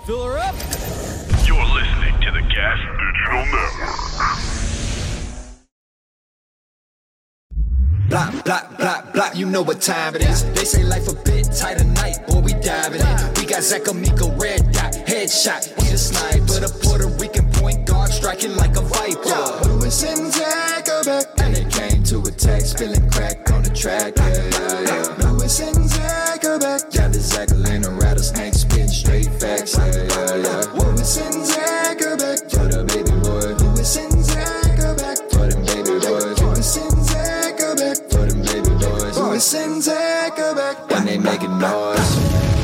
Fill her up. You're listening to the Gas Digital Network. Block, block, block, block, you know what time it is. They say life a bit tight tonight, boy, we diving in. We got Zach Amico, red dot, headshot. He the sniper, the Puerto Rican point guard, striking like a viper. Lewis and Zach are back, and they came to attack, spilling crack on the track. Yeah. Lewis and Zach are back, yeah, the Zach Elena rattlesnake, spin straight facts. Yeah. Lewis and Zach are back, for the baby boy. Lewis and Zach are back, for them baby boys. Lewis and Zach are back, for them baby boys. Lewis and Zach are back, when they making noise.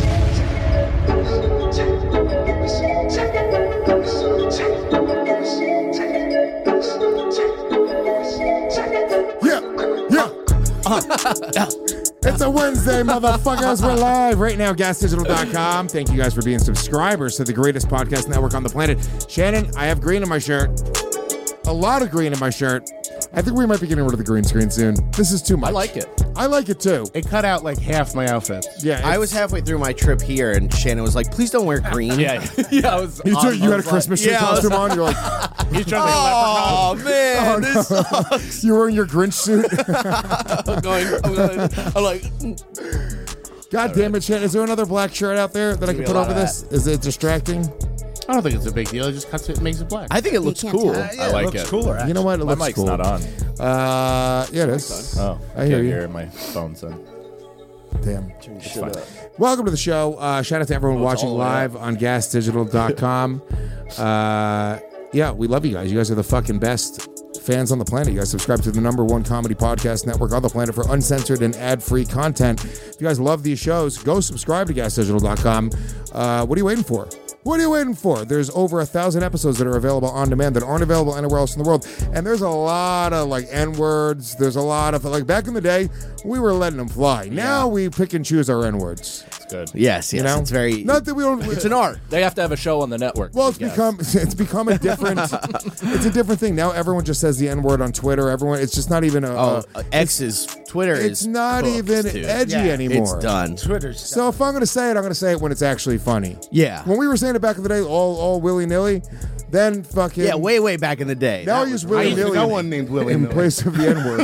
It's a Wednesday, motherfuckers. We're live right now, gasdigital.com. Thank you guys for being subscribers to the greatest podcast network on the planet. Shannon, I have green in my shirt. A lot of green in my shirt. I think we might be getting rid of the green screen soon. This is too much. I like it. I like it too. It cut out like half my outfit. Yeah, I was halfway through my trip here, and Shannon was like, "Please don't wear green." Yeah, I was. You had a Christmas tree costume on. You're like, He's trying to Oh man, this sucks. you're wearing your Grinch suit. I'm like, God damn it, Shannon. Is there another black shirt out there that I can put over this? Is it distracting? I don't think it's a big deal. It just cuts it, makes it black. I think it looks cool. I like it. Cooler. You know what? It My looks mic's cool. not on. Yeah, it is. Oh, I hear can't you. hear my phone's on. Damn. It's fine. Welcome to the show. Shout out to everyone watching live on gasdigital.com. Yeah, we love you guys. You guys are the fucking best fans on the planet. You guys subscribe to the #1 comedy podcast network on the planet for uncensored and ad-free content. If you guys love these shows, go subscribe to gasdigital.com. What are you waiting for? What are you waiting for? There's over 1,000 episodes that are available on demand that aren't available anywhere else in the world. And there's a lot of like N-words. There's a lot of like back in the day, we were letting them fly. Now we pick and choose our N-words. It's good. Yes, You know? it's very. Not that we don't. It's an art. They have to have a show on the network. Well, it's I guess. become a different. It's a different thing now. Everyone just says the N-word on Twitter. Everyone. It's just not even a. X's Twitter It's is. not cooked, even dude. edgy Yeah, anymore. It's done. Twitter's. So if I'm going to say it, I'm going to say it when it's actually funny. Yeah. When we were saying it back in the day, all willy nilly, then fucking Yeah, way back in the day. Now I That use was- I willy used to nilly know one named Willie in Miller. place of the N-word.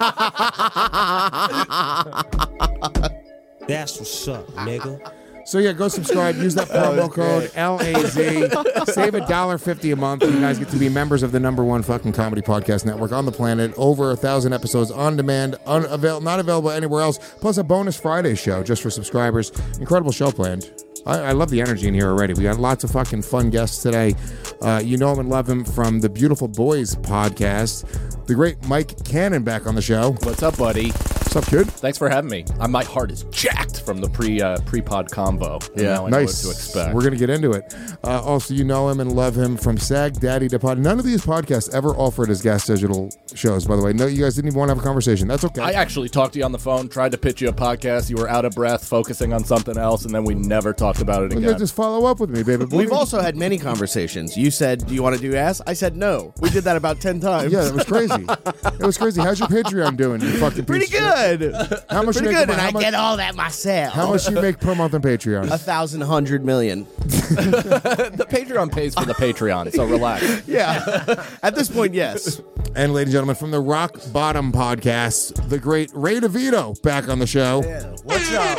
That's what's up, nigga. So yeah, go subscribe. Use that promo code LAZ. Save $1.50 a month. You guys get to be members of the #1 fucking comedy podcast network on the planet. Over 1,000 episodes on demand, not available anywhere else. Plus a bonus Friday show just for subscribers. Incredible show planned. I love the energy in here already. We got lots of fucking fun guests today. You know him and love him from the Beautiful Boys podcast. The great Mike Cannon back on the show. What's up, buddy? What's up, kid? Thanks for having me. My heart is jacked from the pre-pod combo. Yeah. Now I know Nice. what to expect. We're going to get into it. Also, you know him and love him from Sag Daddy to Pod. None of these podcasts ever offered as Gas Digital shows, by the way. No, you guys didn't even want to have a conversation. That's okay. I actually talked to you on the phone, tried to pitch you a podcast. You were out of breath, focusing on something else, and then we never talked about it Well, again. just follow up with me, baby. We've also had many conversations. You said, "Do you want to do ass?" I said, "No." We did that about 10 times. Yeah, it was crazy. It was crazy. How's your Patreon doing, you fucking Pretty piece of shit? good. How much Pretty you make good, and how I much, get all that myself. How much you make per month on Patreon? 1,100 million. The Patreon pays for the Patreon, so relax. Yeah. At this point, yes. And ladies and gentlemen, from the Rock Bottom podcast, the great Ray DeVito back on the show. What's up?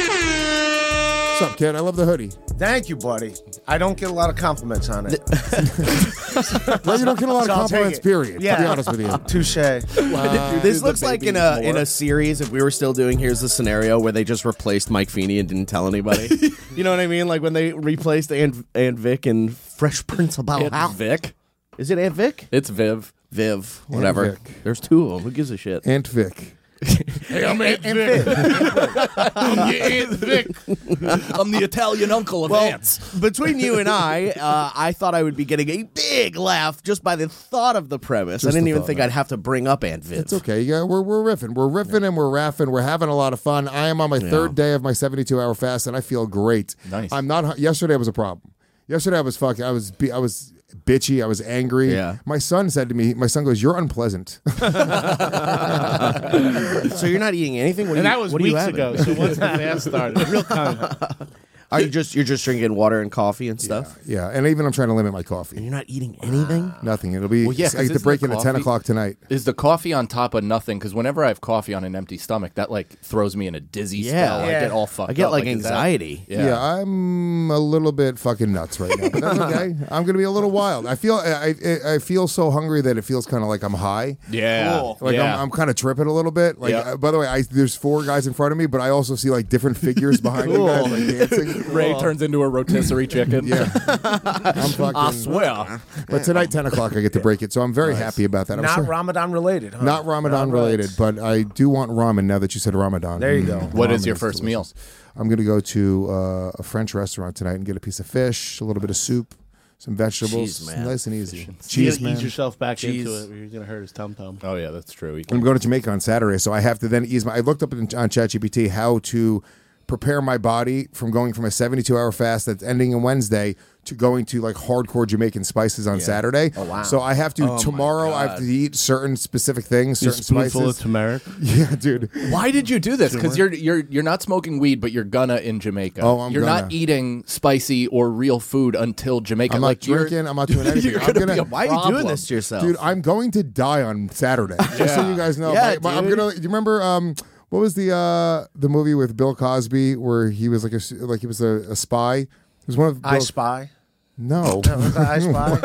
What's up, kid? I love the hoodie. Thank you, buddy. I don't get a lot of compliments on it. Well, you don't get a lot of So I'll take compliments, it. period, to be Yeah. honest with you. Touche. This looks like in a series, if we were still doing Here's the Scenario, where they just replaced Mike Feeney and didn't tell anybody. You know what I mean? Like when they replaced Aunt Vic in Fresh Prince of It's Bel-Air. Vic. Is it Aunt Vic? It's Viv. Viv. Whatever. Vic. There's two of them. Who gives a shit? Aunt Vic. Hey, I'm Aunt Vic. I'm your Aunt Vic. I'm the Italian uncle of ants. Between you and I thought I would be getting a big laugh just by the thought of the premise. Just I didn't the even thought, think man. I'd have to bring up Aunt Viv. It's okay. Yeah, we're riffing. We're riffing and we're raffing. We're having a lot of fun. I am on my third day of my 72-hour fast, and I feel great. Nice. I'm not. Yesterday was a problem. Yesterday I was fucking. I was bitchy. I was angry. Yeah. My son said to me. My son goes, "You're unpleasant." So you're not eating anything? What And do you, that was what are you weeks having? ago. So once the fast started, real kind. You're just drinking water and coffee and stuff. Yeah, and even I'm trying to limit my coffee. And you're not eating anything. Nothing. It'll be. Well, yeah, 'cause I get to isn't break the in at 10 coffee- o'clock tonight. Is the coffee on top of nothing? Because whenever I have coffee on an empty stomach, that like throws me in a dizzy spell. I get all fucked up. I get like is that- anxiety. Yeah, I'm a little bit fucking nuts right now, but that's okay. I'm gonna be a little wild. I feel so hungry that it feels kind of like I'm high. Yeah. Cool. Like yeah. I'm kind of tripping a little bit. Like, Yeah. by the way, there's 4 guys in front of me, but I also see like different figures behind you guys like dancing. Ray turns into a rotisserie chicken. Yeah, I'm fucking. I swear. But tonight, 10 o'clock, I get to break it, so I'm very happy about that. I'm Not so- Ramadan related, huh? Not Ramadan All right. related, but I do want ramen now that you said Ramadan. There you go. What is Ramen your first meal? delicious. I'm going to go to a French restaurant tonight and get a piece of fish, a little bit of soup, some vegetables. Jeez, man. Nice and easy. You Cheese, gotta ease man. yourself back Cheese. into it, or you're gonna hurt his tum tum. Oh yeah, that's true. I'm going to Jamaica on Saturday, so I have to then ease my. I looked up on ChatGPT how to prepare my body from going from a 72-hour fast that's ending on Wednesday to going to like hardcore Jamaican spices on Saturday. Oh wow! So I have to tomorrow. I have to eat certain specific things, A certain spoonful of spices. turmeric. Yeah, dude. Why did you do this? Because you're not smoking weed, but you're gonna in Jamaica. Oh, you're gonna. not eating spicy or real food until Jamaica. I'm not like, you're- drinking. I'm not doing anything. you're I'm gonna gonna. be a Why are you doing problem. this to yourself, Dude, I'm going to die on Saturday. Just so you guys know. Yeah, I'm dude. gonna. Do you remember? What was the movie with Bill Cosby where he was he was a spy? It was one of I Bill's, Spy. No. Was that I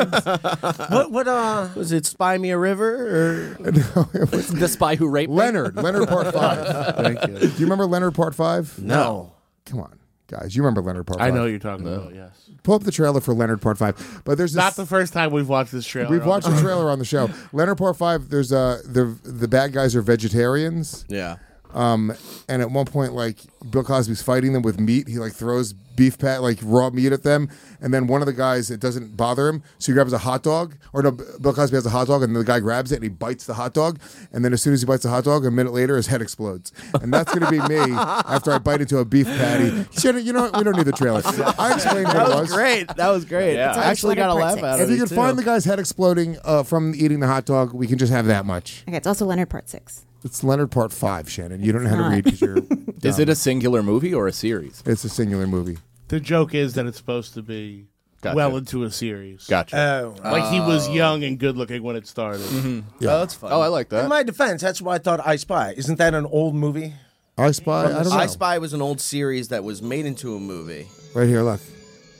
Spy? what Was it Spy Me a River? Or The spy who raped me? Leonard Part 5. Thank you. Do you remember Leonard Part 5? no? Come on, guys. You remember Leonard Part 5? I know what you're talking about. Yes. Pull up the trailer for Leonard Part 5. But there's this, Not the first time we've watched this trailer. we've watched the trailer on the show. Leonard Part 5. There's the bad guys are vegetarians. Yeah. And at one point, like Bill Cosby's fighting them with meat. He like throws beef like raw meat at them, and then one of the guys, it doesn't bother him, so he grabs a hot dog. Or no, Bill Cosby has a hot dog, and the guy grabs it and he bites the hot dog. And then as soon as he bites the hot dog, a minute later, his head explodes. And that's going to be me after I bite into a beef patty. You know what? We don't need the trailer. I explained what That it was was. great. That was great. Yeah. I actually got a Leonard laugh Part out six. of If it. you can find the guy's head exploding from eating the hot dog, we can just have that much. Okay, it's also Leonard Part 6. It's Leonard Part 5, Shannon. You don't know how to not. read because you're. Is dumb. it a singular movie or a series? It's a singular movie. The joke is that it's supposed to be Gotcha. well into a series. Gotcha. Like he was young and good looking when it started. Yeah. Oh, that's fun. Oh, I like In that. my defense, that's why I thought I Spy. Isn't that an old movie? I Spy. I don't know. I Spy was an old series that was made into a movie. Right here, look.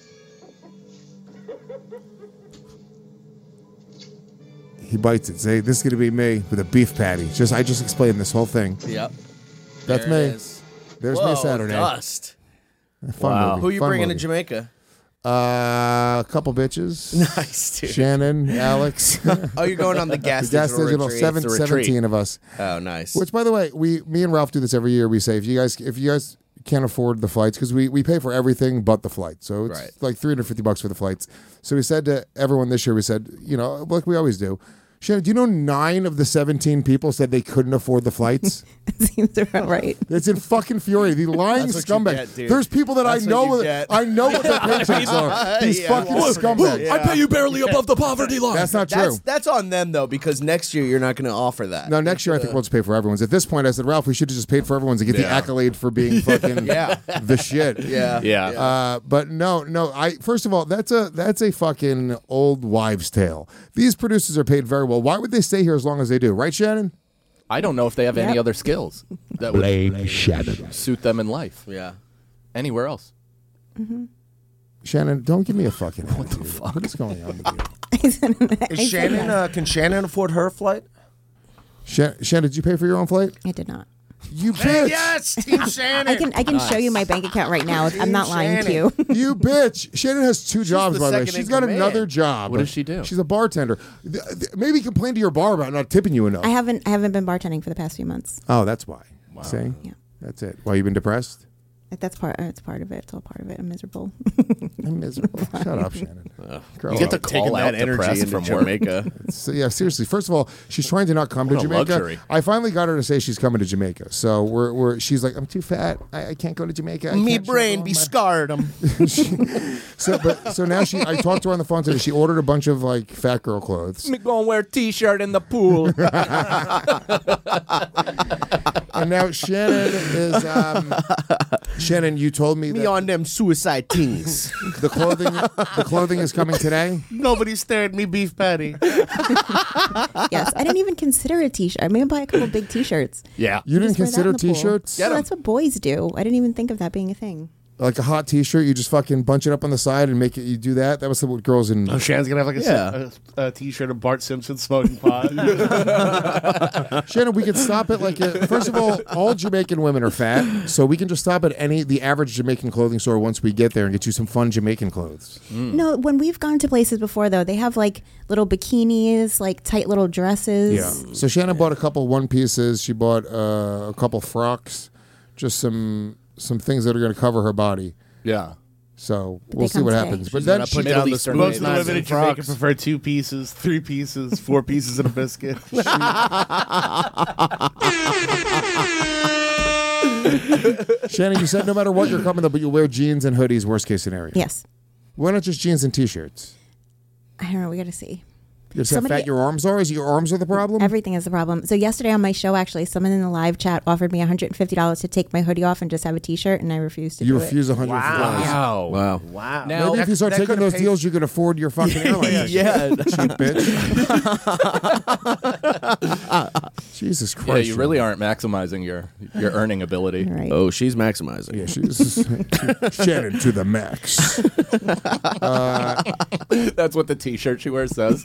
He bites it. Say, this is going to be me with a beef patty. I just explained this whole thing. Yep. That's There it me. is. There's Whoa, me Saturday. Dust. Fun movie. Who you Fun bringing to movie. Jamaica? A couple bitches. Nice, dude. Shannon, Alex. Oh, you're going on the gas Gas digital Digital, retreat. 17 of us. Oh, nice. Which, by the way, me and Ralph do this every year. We say if you guys can't afford the flights, because we pay for everything but the flight, so it's Right. like $350 for the flights. So we said to everyone this year, we said, like we always do, Shannon, do you know 9 of the 17 people said they couldn't afford the flights? It seems about right. It's in fucking fury. The lying That's what you scumbags. get, dude. There's people that That's I what know. you get. I know what their paychecks are. These Yeah. fucking scumbags. I pay you barely above the poverty line. That's not true. That's on them though, because next year you're not going to offer that. No, next year I think we'll just pay for everyone's. At this point, I said, Ralph, we should have just paid for everyone's to get the accolade for being fucking the shit. Yeah. Yeah. But no. First of all, that's a fucking old wives' tale. These producers are paid very well. Why would they stay here as long as they do? Right, Shannon? I don't know if they have any Yep. other skills that would suit them in life. Yeah. Anywhere else. Shannon, don't give me a fucking what the fuck? What's going on with you? Is Shannon? Can Shannon afford her flight? Shannon, did you pay for your own flight? I did not. You bitch! Yes, Team Shannon. I can show you my bank account right now. I'm not lying to you. You bitch! Shannon has 2 jobs, the by the way. second in She's got command. another job. What does she do? She's a bartender. Maybe complain to your bar about not tipping you enough. I haven't been bartending for the past few months. Oh, that's why. See? Yeah. That's it. Why, you been depressed? It's part of it. It's all part of it. I'm miserable. I'm miserable. Shut up, Shannon. Grow You get to up. call Taking out that energy depressed into from Jamaica. So, yeah, seriously. First of all, she's trying to not come to What a Jamaica. luxury. I finally got her to say she's coming to Jamaica. So she's like, I'm too fat. I can't go to Jamaica. I Me can't brain travel be on my-" scarred 'em. So now I talked to her on the phone today. She ordered a bunch of like fat girl clothes. Me gonna wear a t-shirt in the pool. And now Shannon is Shannon, you told me Me that on them suicide things. the clothing is coming today. Nobody stared at me, beef patty. Yes, I didn't even consider a t-shirt. I may buy a couple big t-shirts. Yeah. You didn't Just wear that consider in the pool. t-shirts? Well, that's what boys do. I didn't even think of that being a thing. Like a hot t-shirt, you just fucking bunch it up on the side and make it. You do that. That was what girls in. Oh, Shannon's gonna have like a t-shirt of Bart Simpson smoking pot. Shannon, we can stop at first of all Jamaican women are fat, so we can just stop at the average Jamaican clothing store once we get there and get you some fun Jamaican clothes. No, when we've gone to places before, though, they have like little bikinis, like tight little dresses. Yeah. So Shannon bought a couple one pieces. She bought a couple frocks, just some things that are going to cover her body. Yeah. So But we'll they see what come happens. today. But then she, Middle down the Eastern Most of the ladies women in and Jamaica frocks. prefer 2 pieces, 3 pieces, 4 pieces, and a biscuit. Shannon, you said no matter what you're coming though, but you'll wear jeans and hoodies. Worst case scenario. Yes. Why not just jeans and t-shirts? I don't know. We got to see. You just how Somebody- fat your arms are? Is it your arms are the problem? Everything is the problem. So yesterday on my show, actually, someone in the live chat offered me $150 to take my hoodie off and just have a t-shirt, and I refused to You do refuse $150. Wow. Wow. Wow. Now, Maybe if you start that taking could've those paid- deals, you can afford your fucking airline. Yeah. Cheap bitch. Jesus Christ. yeah, you really aren't maximizing your earning ability. Right. Oh, she's maximizing. Yeah, she's Shannon to the max. That's what the T-shirt she wears says.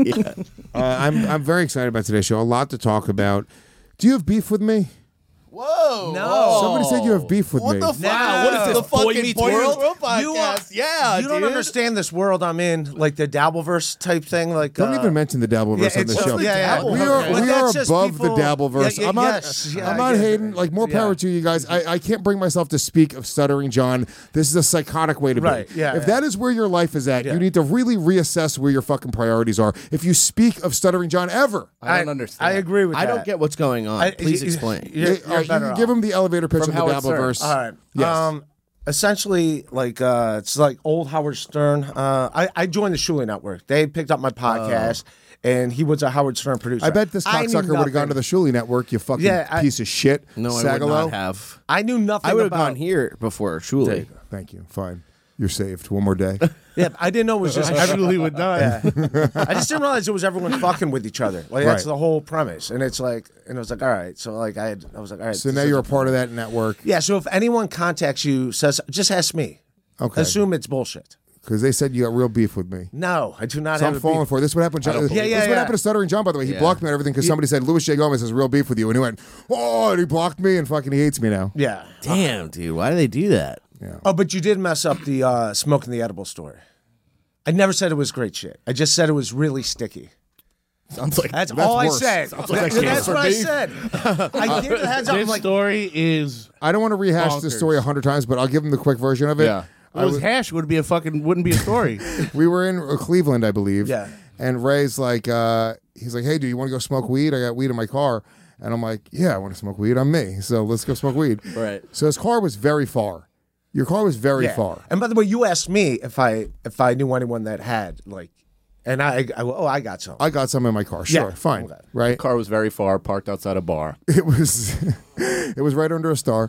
I'm very excited about today's show. A lot to talk about. Do you have beef with me? Whoa! No. Somebody said you have beef with me. Wow, what is this? The Boy fucking Meets Boy World? Meets World You podcast. Yeah, you don't dude. understand this world I'm in, like the Dabbleverse type thing. Like, Don't even mention the Dabbleverse on the show. Yeah, We But are that's just above people- the Dabbleverse. Yeah, I'm not. yes, yeah, I'm not yeah. hating. Like more power Yeah. to you guys. I can't bring myself to speak of Stuttering John. This is a psychotic way to Right, be. yeah, if yeah. that is where your life is at, Yeah. you need to really reassess where your fucking priorities are. If you speak of Stuttering John ever, I don't understand. I agree with I that. don't get what's going on. Please explain. You're all right, you better can off. give him the elevator pitch From of the Howard Stern. Dabbleverse. All right. Yes. Essentially, like it's like old Howard Stern. I joined the Shuley Network. They picked up my podcast, and he was a Howard Stern producer. I bet this knew cocksucker would have gone to nothing. the Shuley Network. You fucking Yeah, piece of shit. No, I would Sagalo. not have. I knew nothing. I would have about gone here before, surely. Thank you. Fine. You're saved. One more day. Yeah, I didn't know it was just I surely would not. I just didn't realize it was everyone fucking with each other. Like that's Right. the whole premise, and it's like, and I was like, all right. So like, I was like, all right. So this now is you're a part of that network. Yeah. So if anyone contacts you, says, just ask me. Okay. Assume it's bullshit. Because they said you got real beef with me. No, I do not So have I'm a falling beef. for it. This is what happened. John, Yeah, this is yeah, what yeah. happened to Stuttering John, by the way. He Yeah. blocked me on everything because somebody said Louis J. Gomez has real beef with you, and he went, "Oh," and he blocked me, and fucking he hates me now. Yeah. Damn, dude. Why do they do that? Oh, but you did mess up the smoking the edible story. I never said it was great shit. I just said it was really sticky. Sounds like That's all worse. I said. like a case That's for what beef. I said. I gave it a heads up. I'm This like, story is. I don't want to rehash this Bonkers. story 100 times, but I'll give him the quick version of it. Yeah. If it was hash, wouldn't be a story. We were in Cleveland, I believe. Yeah. And Ray's like, he's like, "Hey, do you want to go smoke weed? I got weed in my car." And I'm like, "Yeah, I want to smoke weed. I'm me. So let's go smoke weed." Right. So his car was very far. Your car was very yeah. far. And by the way, you asked me if I knew anyone that had like, and I got some. I got some in my car. Sure, Yeah. fine, Okay. right? car was very far, parked outside a bar. It was right under a star.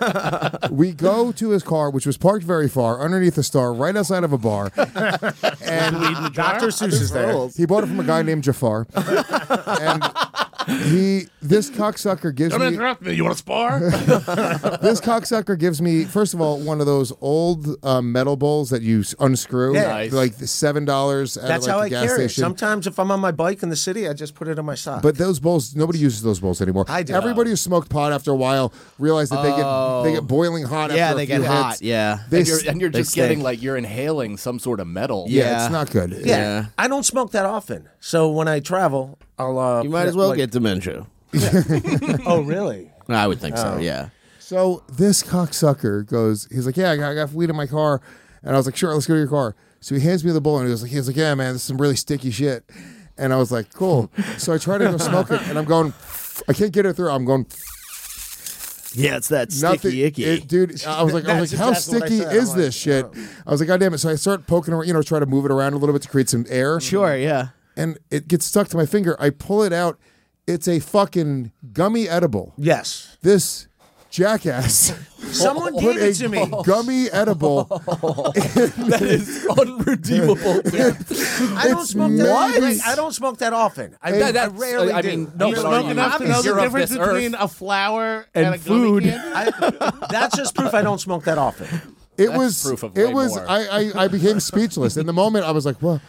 We go to his car, which was parked very far, underneath a star, right outside of a bar. And Dr. Seuss is there. he bought it from a guy named Jafar. And this cocksucker gives Don't me interrupt me. You want to spar? this cocksucker gives me, first of all, one of those old metal bowls that you unscrew, Yeah. Nice. like the $7 at That's like how the I gas carry it. station. Sometimes if I'm on my bike in the city, I just put it on my sock. But those bowls, nobody uses those bowls anymore. I do. Everybody who smoked pot after a while realized that they get boiling hot. Yeah, after they a few get hot. hits. Yeah. They And you're They just getting stink. like you're inhaling some sort of metal. yeah, Yeah. it's not good. yeah, I don't smoke that often. So when I travel, I'll. You might as well get dementia. Oh, really? I would think so, yeah. So this cocksucker goes, he's like, "Yeah, I got weed in my car," and I was like, "Sure, let's go to your car." So he hands me the bowl, and he's like, "Yeah, man, this is some really sticky shit." And I was like, "Cool." So I try to go smoke it, and I'm going, I can't get it through. I'm going, Yeah, it's that nothing, sticky icky. dude. I was like, how That's exactly what I sticky said. is I'm this like, shit? I was like, God damn it! So I start poking around, try to move it around a little bit to create some air. Sure, yeah. And it gets stuck to my finger. I pull it out. It's a fucking gummy edible. Yes. This jackass Someone put gave a it to me. gummy edible. That is unredeemable. Dude. I don't smoke that. Like, I don't smoke that often. I rarely I do. mean, You no, smoke enough to know the You're of difference this between earth. a flower and a food. gummy candy? That's just proof I don't smoke that often. It was proof of it way was more. I became speechless. In the moment I was like, what?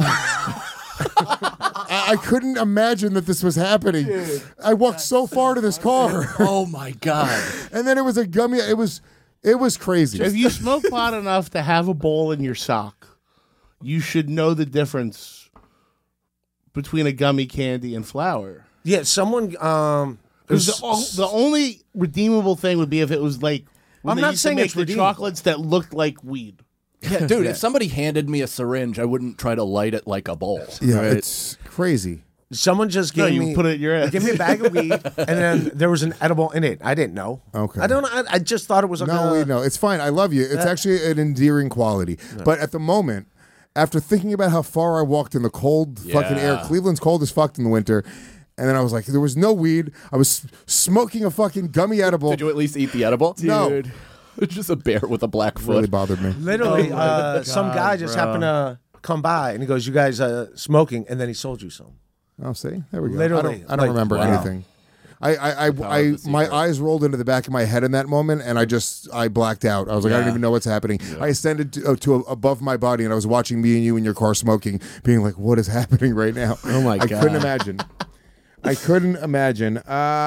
I couldn't imagine that this was happening. I walked so far to this car. Oh my god! And then it was a gummy. It was crazy. If you smoke pot enough to have a bowl in your sock, you should know the difference between a gummy candy and flour. Yeah, someone. Because the only redeemable thing would be if it was like when I'm they not used to saying make it's the redeemable. chocolates that looked like weed. Yeah, dude, if somebody handed me a syringe, I wouldn't try to light it like a bowl. Yeah, Right. it's crazy. Someone just No, gave you me. put it in your ass. Give me a bag of weed, and then there was an edible in it. I didn't know. Okay. I don't know. I just thought it was like No, it's fine. I love you. It's actually an endearing quality. But at the moment, after thinking about how far I walked in the cold fucking air, Cleveland's cold as fuck in the winter, and then I was like, there was no weed. I was smoking a fucking gummy edible. Did you at least eat the edible? No. Dude. It's just a bear with a black It foot. really bothered me. Literally, some guy just happened to come by, and he goes, "You guys smoking?" And then he sold you some. Oh, see, there we go. Literally, I don't like, remember wow. anything. I my eyes rolled into the back of my head in that moment, and I blacked out. I was like, I don't even know what's happening. I ascended to above my body, and I was watching me and you in your car smoking, being like, what is happening right now? Oh my I God. couldn't imagine. I couldn't imagine.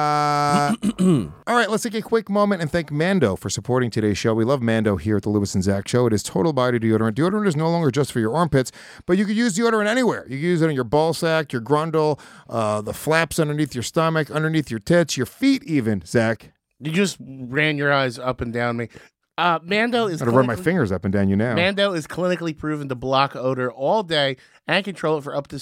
All right, let's take a quick moment and thank Mando for supporting today's show. We love Mando here at the Lewis and Zach Show. It is total body deodorant. Deodorant is no longer just for your armpits, but you can use deodorant anywhere. You can use it on your ball sack, your grundle, the flaps underneath your stomach, underneath your tits, your feet even, Zach. You just ran your eyes up and down me. Mando is I'm going to run my clinically- fingers up and down you now. Mando is clinically proven to block odor all day and control it for up to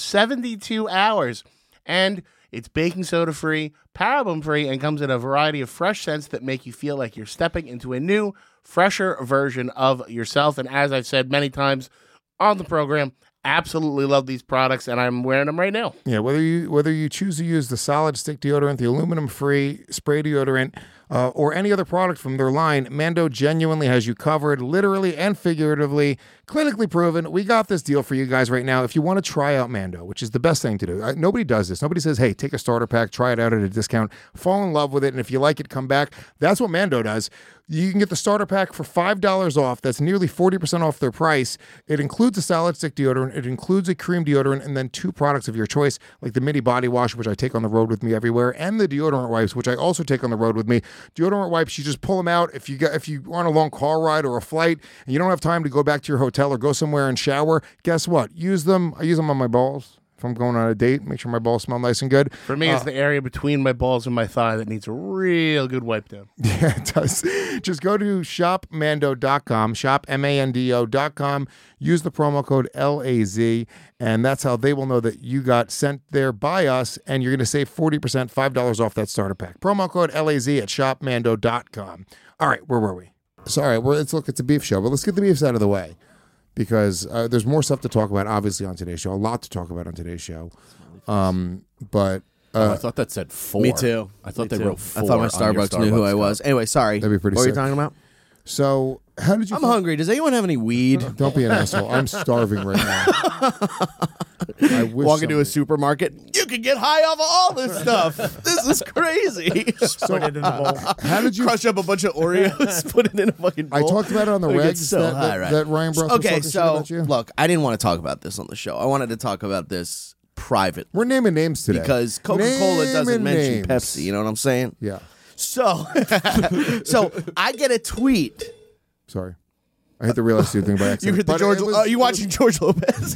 72 hours. And it's baking soda free, paraben free, and comes in a variety of fresh scents that make you feel like you're stepping into a new, fresher version of yourself. And as I've said many times on the program, absolutely love these products, and I'm wearing them right now. Yeah, whether you choose to use the solid stick deodorant, the aluminum-free spray deodorant, or any other product from their line, Mando genuinely has you covered, literally and figuratively, clinically proven. We got this deal for you guys right now. If you want to try out Mando, which is the best thing to do. Nobody does this. Nobody says, hey, take a starter pack, try it out at a discount, fall in love with it, and if you like it, come back. That's what Mando does. You can get the starter pack for $5 off. That's nearly 40% off their price. It includes a solid stick deodorant. It includes a cream deodorant and then 2 products of your choice, like the mini body wash, which I take on the road with me everywhere, and the deodorant wipes, which I also take on the road with me. Deodorant wipes, you just pull them out if you on a long car ride or a flight and you don't have time to go back to your hotel or go somewhere and shower. Guess what? Use them. I use them on my balls. If I'm going on a date, make sure my balls smell nice and good. For me, it's the area between my balls and my thigh that needs a real good wipe down. Yeah, it does. Just go to shopmando.com, shopmando.com, use the promo code LAZ, and that's how they will know that you got sent there by us, and you're going to save 40%, $5 off that starter pack. Promo code LAZ at shopmando.com. All right, where were we? Sorry, let's look at the beef show, but let's get the beefs out of the way, because there's more stuff to talk about, obviously, on today's show. A lot to talk about on today's show. But... I thought that said 4. Me too. I thought Me they too. wrote 4. I thought my on your Starbucks knew who I Starbucks was. cup. Anyway, sorry. That'd be pretty What were you sick. talking about? So, how did you... I'm hungry. Does anyone have any weed? Don't be an asshole. I'm starving right now. I wish Walk into a somebody- supermarket. You can get high off of all this stuff. This is crazy. Put it in the bowl. How did you... Crush up a bunch of Oreos, put it in a fucking bowl. I talked about it on the I get regs so high, right? that Ryan Bruss was Okay, talking shit so about you. look, I didn't want to talk about this on the show. I wanted to talk about this privately We're naming names today. because Coca-Cola doesn't Naming mention names. Pepsi. You know what I'm saying? Yeah. So, so I get a tweet. Sorry. I hit the real estate thing by You accident. hit the But George. it was- Are you watching George Lopez?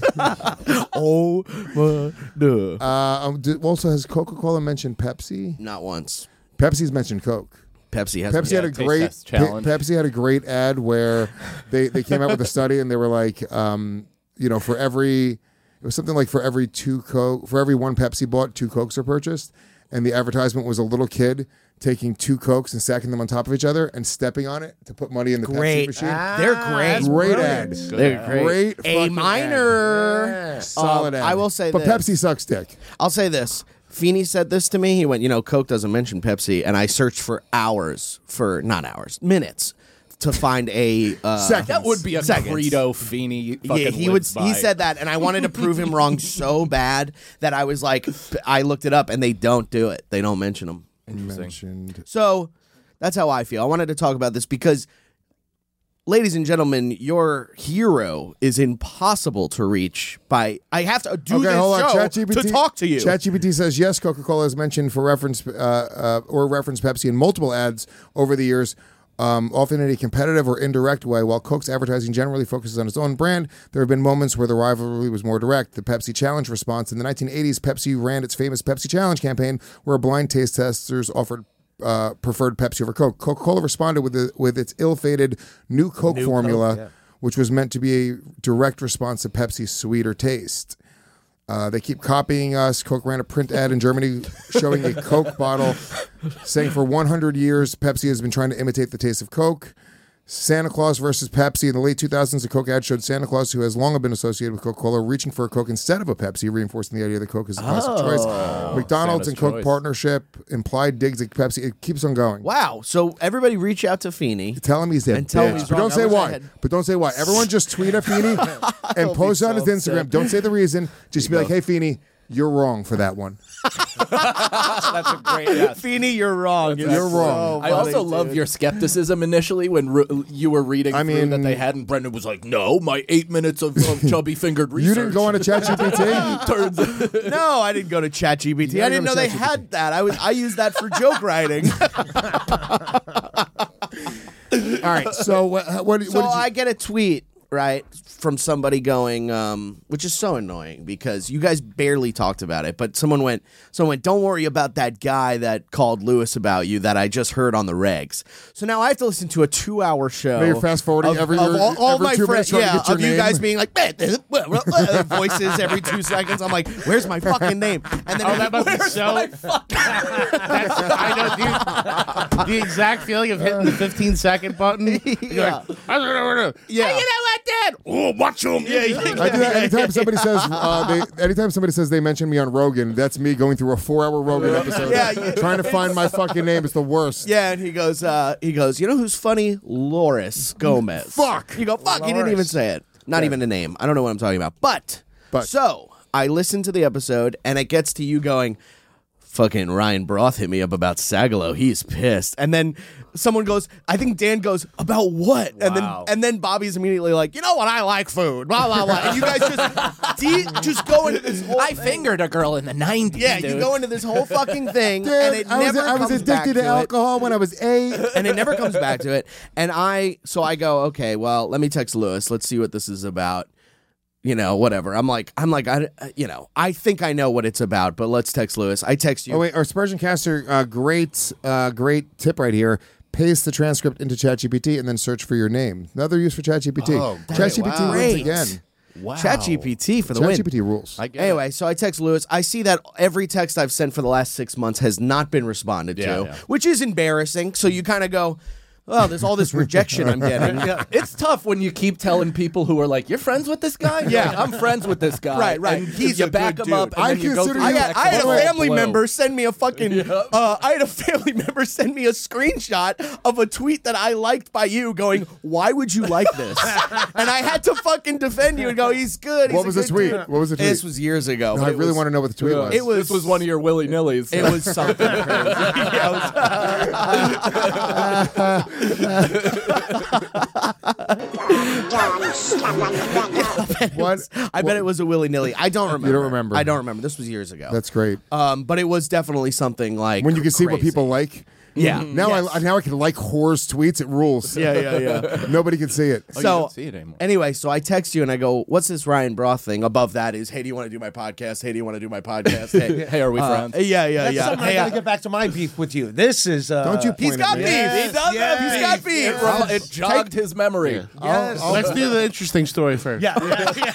Oh my god! Also, has Coca-Cola mentioned Pepsi? Not once. Pepsi's mentioned Coke. Pepsi has. Pepsi had a taste great test challenge. Pepsi had a great ad where they came out with a study and they were like, for every it was something like for every 2 Coke, for every 1 Pepsi bought, 2 Cokes are purchased, and the advertisement was a little kid taking 2 Cokes and stacking them on top of each other and stepping on it to put money in the Great. Pepsi machine. They're great. Great ad. They're great. Great. A fucking minor. ad. Solid ad. I will say but this. Pepsi sucks dick. I'll say this. Feeney said this to me. He went, Coke doesn't mention Pepsi, and I searched for minutes to find a that would be a Credo Feeney fucking he said that, and I wanted to prove him wrong so bad that I was like, I looked it up, and they don't do it. They don't mention them. Mentioned. So that's how I feel. I wanted to talk about this because, ladies and gentlemen, your hero is impossible to reach by. I have to do this show to talk to you. ChatGPT says yes. Coca-Cola has mentioned for reference or referenced Pepsi in multiple ads over the years. Often in a competitive or indirect way. While Coke's advertising generally focuses on its own brand, there have been moments where the rivalry was more direct. The Pepsi Challenge response. In the 1980s, Pepsi ran its famous Pepsi Challenge campaign, where blind taste testers offered preferred Pepsi over Coke. Coca-Cola responded with its ill-fated New Coke formula, which was meant to be a direct response to Pepsi's sweeter taste. They keep copying us. Coke ran a print ad in Germany showing a Coke bottle saying for 100 years, Pepsi has been trying to imitate the taste of Coke. Santa Claus versus Pepsi. In the late 2000s, a Coke ad showed Santa Claus, who has long been associated with Coca-Cola, reaching for a Coke instead of a Pepsi, reinforcing the idea that Coke is a classic choice. McDonald's and Coke partnership, implied digs at Pepsi. It keeps on going. Wow. So everybody reach out to Feeney. Tell him he's dead. Tell him he's but wrong. don't say why. Everyone just tweet at Feeney and post on his Instagram. Don't say the reason. Just be like, hey, Feeney, you're wrong for that one. That's a great Feeney, you're wrong. You're wrong. I also love your skepticism initially when you were reading through that they hadn't. Brendan was like, no, my 8 minutes of chubby fingered research. You didn't go on to ChatGPT? No, I didn't go to ChatGPT. I didn't know they had that. I used that for joke writing. All right, so what did you... I get a tweet, right, from somebody going, which is so annoying because you guys barely talked about it, but someone went, don't worry about that guy that called Lewis about you that I just heard on the regs. So now I have to listen to a 2-hour show. Now you're fast forwarding every all every my 2 minutes friends, trying to get your of you name. guys being like, voices every 2 seconds. I'm like, where's my fucking name? And then that must be so. I know, the exact feeling of hitting the 15-second button. Yeah. Like, Yeah. Hey, you know what, Dad? Oh, watch him. Yeah. I do that anytime somebody says they mention me on Rogan. That's me going through a 4-hour Rogan episode, trying to find my fucking name. It's the worst. Yeah, and he goes, you know who's funny? Loris Gomez. Fuck. You go, fuck. He didn't even say it. Not even a name. I don't know what I'm talking about. But so I listened to the episode, and it gets to you going, fucking Ryan Broth hit me up about Sagalo. He's pissed. And then someone goes, I think Dan goes, about what? Wow. And then Bobby's immediately like, you know what? I like food. Blah, blah, blah. And you guys just go into this whole thing. fingered a girl in the 90s. Yeah, you go into this whole fucking thing, and it never I was comes back addicted to it. alcohol when I was 8. And it never comes back to it. And I go, okay, well, let me text Lewis. Let's see what this is about. Whatever. I'm like, I think I know what it's about, but let's text Lewis. I text you. Oh wait, our Spurgeon Caster, great tip right here. Paste the transcript into ChatGPT and then search for your name. Another use for ChatGPT. Oh, ChatGPT wow. wins Great. again. Wow. ChatGPT for the win. ChatGPT rules. Anyway, so I text Lewis. I see that every text I've sent for the last 6 months has not been responded to, which is embarrassing. So you kind of go, oh, there's all this rejection I'm getting. It's tough when you keep telling people who are like, you're friends with this guy? Yeah. Like, I'm friends with this guy. Right. And He's you a back good him up, dude. and I then you go consider through you- the I had a extra family blow. member send me a fucking. I had a family member send me a screenshot of a tweet that I liked by you, going, "Why would you like this?" And I had to fucking defend you and go, "He's good." What was the tweet? What was the tweet? This was years ago. No, I really want to know what the tweet was. It was. This was one of your willy nillys. It was something crazy. I bet it was a willy nilly. I don't remember. You don't remember. I don't remember. This was years ago. That's great. But it was definitely something like When you can see what crazy. people like. Yeah. Now I can like whores tweets. It rules. Yeah. Nobody can see it. you So don't see it anymore. anyway, so I text you and I go, "What's this Ryan Broth thing?" Above that is, "Hey, do you want to do my podcast? Hey, do you want to do my podcast? Hey, Hey, are we friends? Yeah. That's something I Hey, gotta get back to my beef with you. This is Don't you he's point got at beef. me. He does have. He's got beef. It jogged his memory. Yes. Let's do the interesting story first. Yeah.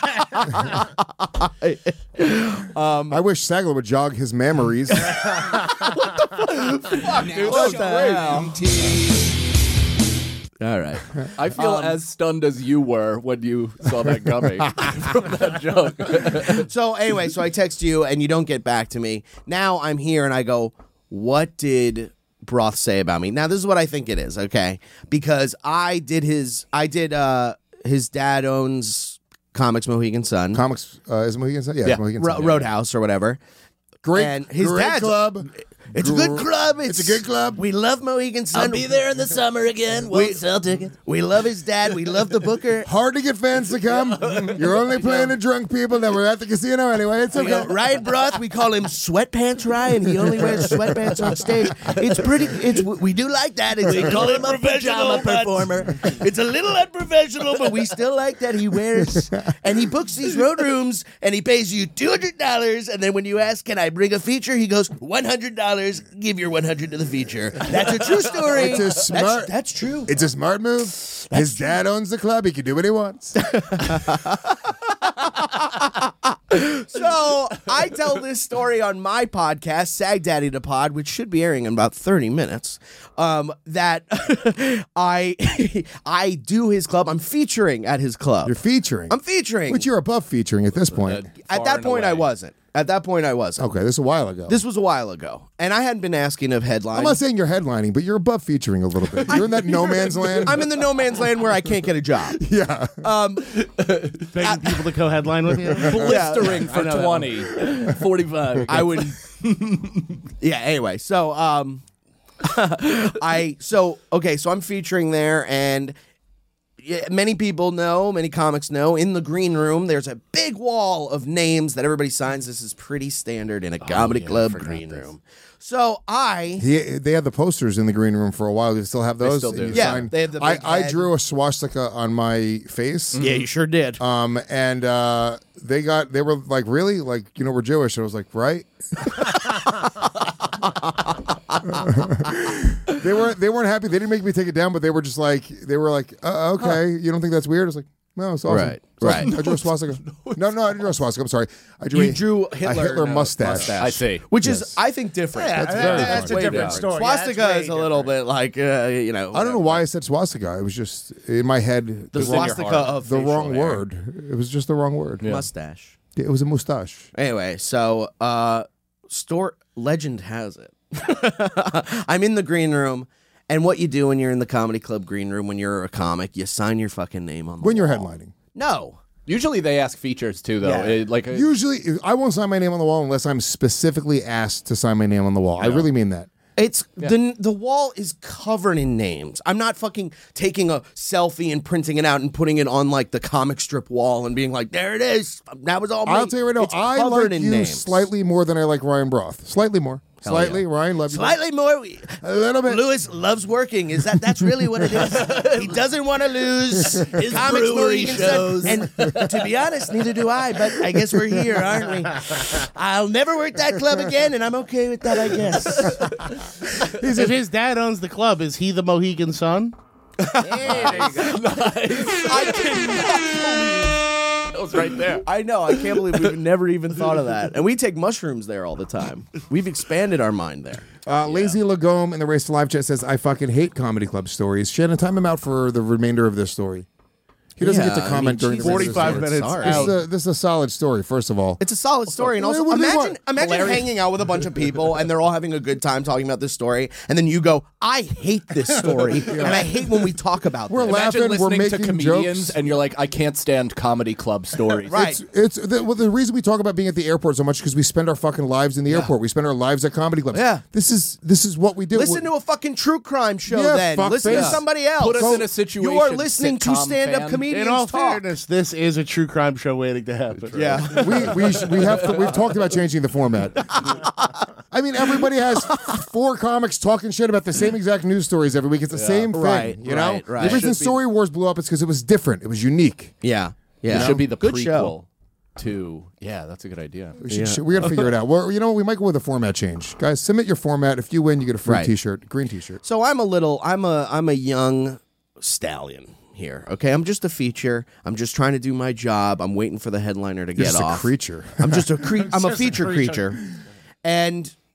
I wish Sagler would jog his memories. Dude, what the hell? All right. I feel as stunned as you were when you saw that coming from that joke. So anyway, so I text you and you don't get back to me. Now I'm here and I go, what did Broth say about me? Now this is what I think it is, okay? Because his dad owns Comics Mohegan Sun. Comics is Mohegan Sun? Yeah. Mohegan Sun. Roadhouse or whatever. Great, And his great dad's club. It's a good club. It's a good club. We love Mohegan Sun. I'll be there in the summer again. Won't sell tickets. We love his dad. We love the booker. Hard to get fans to come. You're only playing to drunk people that were at the casino anyway. It's okay. Ryan Broth, we call him Sweatpants Ryan. He only wears sweatpants on stage. It's pretty. We do like that. We call him a pajama performer. It's a little unprofessional, but we still like that he wears. And he books these road rooms, and he pays you $200. And then when you ask, "Can I bring a feature?" he goes, $100. Give your 100 to the feature. That's a true story. It's a smart. That's true. It's a smart move. His dad owns the club. He can do what he wants. So I tell this story on my podcast, Sag Daddy to Pod, which should be airing in about 30 minutes. That I do his club. I'm featuring at his club. You're featuring. I'm featuring. Which you're above featuring at this point. At that point, I wasn't. At that point, I wasn't. Okay, this is a while ago. This was a while ago, and I hadn't been asking of headlines. I'm not saying you're headlining, but you're above featuring a little bit. You're in that no man's land. I'm in the no man's land where I can't get a job. Yeah. Begging people to co-headline with you. Blistering for 20, 45. I would. Yeah. Anyway, so so I'm featuring there, and many people know, many comics know, in the green room, there's a big wall of names that everybody signs. This is pretty standard in a comedy club green room. So they had the posters in the green room for a while. Do you still have those? They still do. Yeah, they have the big I head. drew a swastika on my face. Yeah, you sure did. And they were like, really? Like, we're Jewish. And I was like, right? They weren't happy. They didn't make me take it down, but they were like, okay, you don't think that's weird? I was like, no, it's awesome. Right, It's awesome. right. I drew a swastika. No, I didn't draw a swastika. I'm sorry. I drew You drew a Hitler. Hitler No, mustache. I see. Which Yes. is, I think, different. Yeah, that's a Way different down. story. Swastika That's way is a little bit like, I don't know why I said swastika. It was just in my head The swastika of the facial wrong hair. word. It was just the wrong word. Mustache. It was a mustache. Anyway, so legend has it. I'm in the green room, and what you do when you're in the comedy club green room when you're a comic, you sign your fucking name on the When you're wall. headlining. No. Usually they ask features too, though. Yeah. Usually, I won't sign my name on the wall unless I'm specifically asked to sign my name on the wall. I really mean that. It's the wall is covered in names. I'm not fucking taking a selfie and printing it out and putting it on like the comic strip wall and being like, there it is. That was all me. I'll tell you right now, It's I covered like in you names. slightly more than I like Ryan Broth. Slightly more. Hell Slightly, yeah. Ryan, love you. Slightly more. A little bit. Lewis loves working. That's really what it is? He doesn't want to lose his comics brewery Mohegan shows. Sun. And to be honest, neither do I. But I guess we're here, aren't we? I'll never work that club again, and I'm okay with that, I guess. If his dad owns the club, is he the Mohegan Sun? I cannot That was right there. I know. I can't believe we've never even thought of that. And we take mushrooms there all the time. We've expanded our mind there. Lazy Lagome in the Race to Live chat says, I fucking hate comedy club stories. Shannon, time him out for the remainder of this story. He doesn't get to comment during the 45 minutes. minutes Sorry. out. This is a solid story, first of all. It's a solid story, and also What do they imagine want? hanging out with a bunch of people and they're all having a good time talking about this story, and then you go, "I hate this story, and I hate when we talk about We're this." laughing, Imagine we're listening to making comedians, jokes. and you're like, I can't stand comedy club stories. Right. The reason we talk about being at the airport so much because we spend our fucking lives in the airport. We spend our lives at comedy clubs. Yeah. This is what we do. Listen to a fucking true crime show. Yeah, then fuck listen to face. somebody else. Put us So in a situation. You are listening to sitcom stand-up fan. comedians In all talk. fairness, this is a true crime show waiting to happen. Yeah. We've talked about changing the format. I mean, everybody has four comics talking shit about the same exact news stories every week. It's the same thing, Right, you know. right. The reason Should be- Story Wars blew up is because it was different. It was unique. Yeah. It should be the Good prequel show. to. Yeah, that's a good idea. We got to figure it out. Well, we might go with a format change, guys. Submit your format. If you win, you get a free Right. T-shirt, green T-shirt. So I'm a young stallion here. Okay, I'm just a feature. I'm just trying to do my job. I'm waiting for the headliner to You're get just off. a creature. I'm just a I'm a just a feature creature. And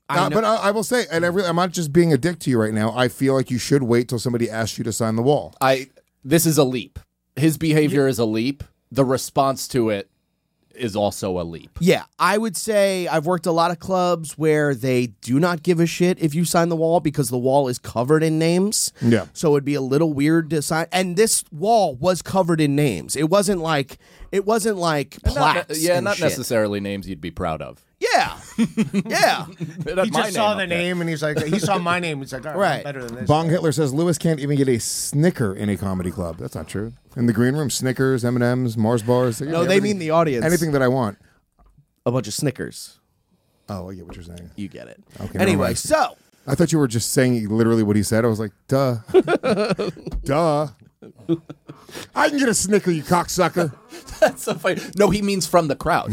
But I will say, and I'm not just being a dick to you right now. I feel like you should wait till somebody asks you to sign the wall. This is a leap. His behavior is a leap. The response to it is also a leap. Yeah, I would say I've worked a lot of clubs where they do not give a shit if you sign the wall because the wall is covered in names. Yeah. So it'd be a little weird to sign. And this wall was covered in names. It wasn't like plaques. Not necessarily names you'd be proud of. Yeah. Yeah. He just saw the name and he's like, he saw my name. He's like, all right, I'm better than this. Bong Hitler says Lewis can't even get a Snicker in a comedy club. That's not true. In the green room, Snickers, M&Ms, Mars bars. No, they mean the audience. Anything that I want. A bunch of Snickers. Oh, I get what you're saying. You get it. Okay. Anyway, so. I thought you were just saying literally what he said. I was like, duh. Duh. I can get a Snicker, you cocksucker. That's so funny. No, he means from the crowd.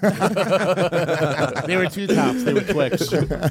They were two tops. They were Twix.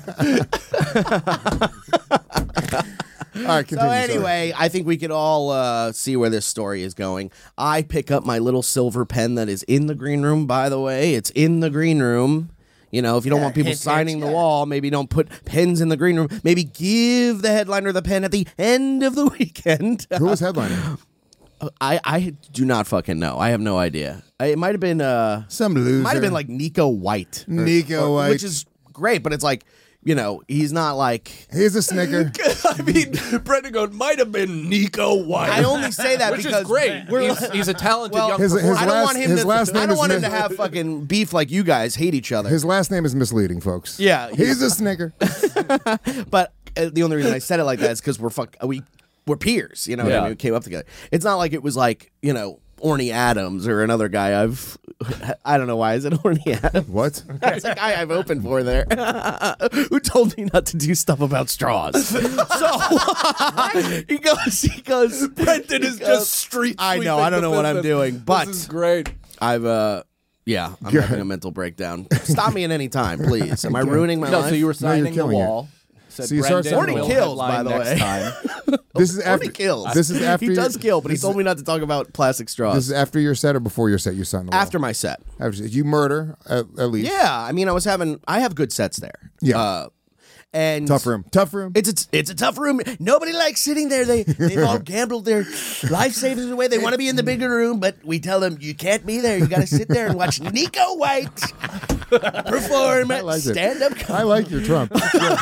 All right, continue. So anyway, I think we could all see where this story is going. I pick up my little silver pen that is in the green room, by the way. It's in the green room. You know, if you don't want people signing the wall, maybe don't put pens in the green room. Maybe give the headliner the pen at the end of the weekend. Who was headlining? I do not fucking know. I have no idea. It might have been some loser. Might have been like Nico White. Nico White, which is great, but it's like, you know, he's not like. Here's a Snicker. I mean, Brendan goes, might have been Nico White. I only say that which because is great. He's a talented young his performer. I don't want him I don't want him to have fucking beef like you guys hate each other. His last name is misleading, folks. Yeah, he's a Snicker. But the only reason I said it like that is because we're peers. You know, what I mean? We came up together. It's not like it was like, you know, Orny Adams or another guy I don't know why. Is it Orny Adams? What? It's a guy I've opened for there who told me not to do stuff about straws. So he goes, Brendan is just street I know, I don't know what I'm doing, but this is great. I'm having a mental breakdown. Stop me at any time, please. Am I ruining my life? So you were signing the killing it. wall. Said So you start Brendan saying will Orny kills, headline by the next way. time. This is after. Orny kills. This is after. He does kill, but he told me not to talk about plastic straws. This is after your set or before your set. You signed the wall. After my set. After you murder at least. Yeah, I mean, I have good sets there. Yeah. And Tough room. It's a tough room. Nobody likes sitting there. They've all gambled their life savings away. They want to be in the bigger room, but we tell them you can't be there. You got to sit there and watch Nico White perform stand-up comedy. I like your Trump.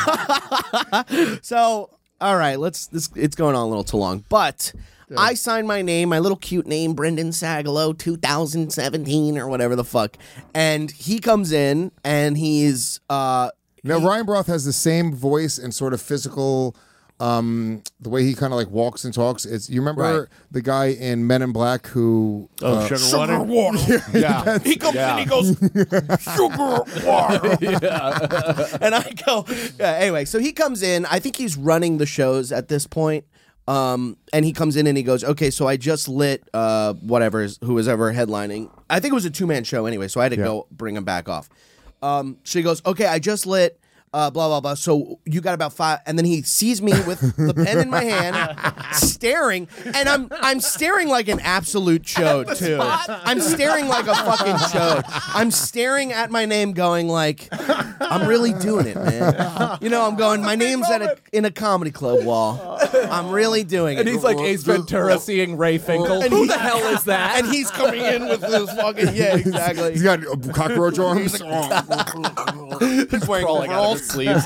So, all right, it's going on a little too long, but I signed my name, my little cute name, Brendan Sagalow, 2017 or whatever the fuck, and he comes in and he's Now, Ryan Broth has the same voice and sort of physical, the way he kind of like walks and talks. You remember the guy in Men in Black who... Sugar water. Yeah. He comes in and he goes, sugar water. and I go, anyway, so he comes in. I think he's running the shows at this point. And he comes in and he goes, okay, so I just lit who was ever headlining. I think it was a 2-man show anyway, so I had to go bring him back off. So he goes, okay, I just lit blah, blah, blah. So you got about 5. And then he sees me with the pen in my hand, staring. And I'm staring like an absolute chode, too. I'm staring like a fucking chode. I'm staring at my name going like, I'm really doing it, man. You know, I'm going, my name's in a comedy club wall. I'm really doing it. And he's like Ace Ventura seeing Ray Finkel. And Who the hell is that? And he's coming in with this fucking, yeah, exactly. He's got cockroach arms. He's wearing overalls. Sleeves.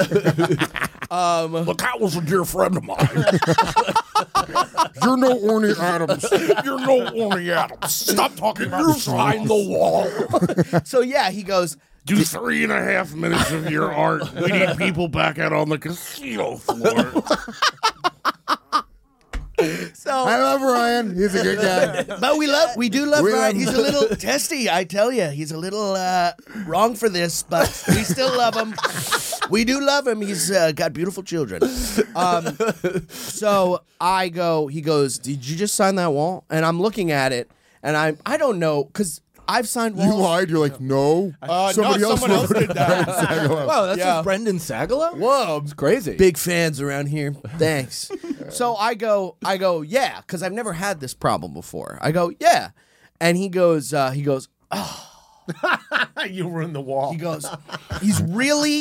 Look, that was a dear friend of mine. You're no Orny Adams. You're no Orny Adams. Stop talking about you sign the wall. So yeah, he goes, do 3.5 minutes of your art. We need people back out on the casino floor. So I love Ryan. He's a good guy. But we do love We Ryan. love He's a little testy, I tell you. He's a little wrong for this, but we still love him. We do love him. He's got beautiful children. So he goes, did you just sign that wall? And I'm looking at it, and I don't know, because I've signed walls. You lied. You're like, no. Someone else did that. Wow, that's just Brendan Sagalow? Whoa, It's crazy. big fans around here. Thanks. So I go, yeah, because I've never had this problem before. I go, yeah, and he goes, You ruined the wall. he goes, he's really